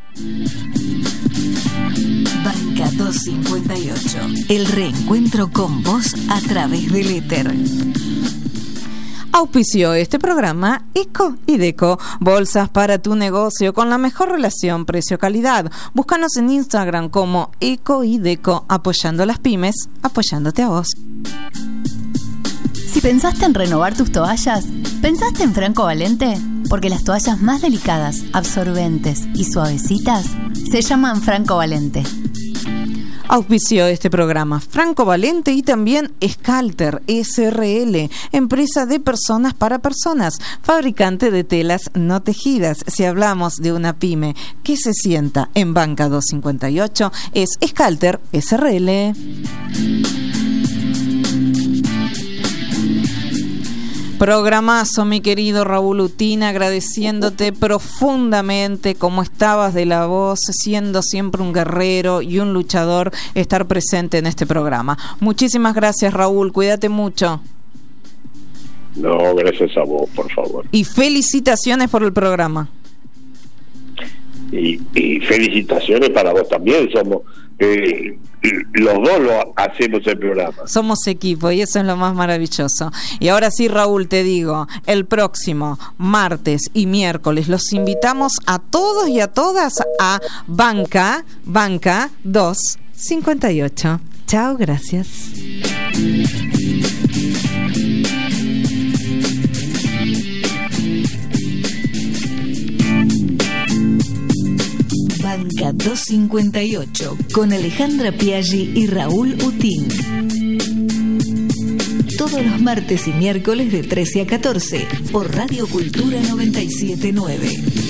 Banca doscientos cincuenta y ocho. El reencuentro con vos a través del éter. Auspició este programa Eco y Deco, bolsas para tu negocio con la mejor relación precio-calidad. Búscanos en Instagram como Eco y Deco, apoyando a las pymes, apoyándote a vos. Si pensaste en renovar tus toallas, ¿pensaste en Franco Valente? porque las toallas más delicadas, absorbentes y suavecitas se llaman Franco Valente. Auspició este programa Franco Valente y también Scalter S R L, empresa de personas para personas, fabricante de telas no tejidas. Si hablamos de una pyme que se sienta en Banca doscientos cincuenta y ocho, es Scalter S R L. Programazo, mi querido Raúl Utín, agradeciéndote profundamente como estabas de la voz, siendo siempre un guerrero y un luchador, estar presente en este programa. Muchísimas gracias, Raúl, cuídate mucho. No, gracias a vos, por favor. Y felicitaciones por el programa. Y, y felicitaciones para vos también, somos... Eh, los dos lo hacemos el programa. Somos equipo y eso es lo más maravilloso. Y ahora sí, Raúl, te digo, el próximo martes y miércoles los invitamos a todos y a todas a Banca, Banca doscientos cincuenta y ocho. Chao, gracias. Banca doscientos cincuenta y ocho con Alejandra Piaggi y Raúl Utín. Todos los martes y miércoles de trece a catorce por Radio Cultura noventa y siete punto nueve.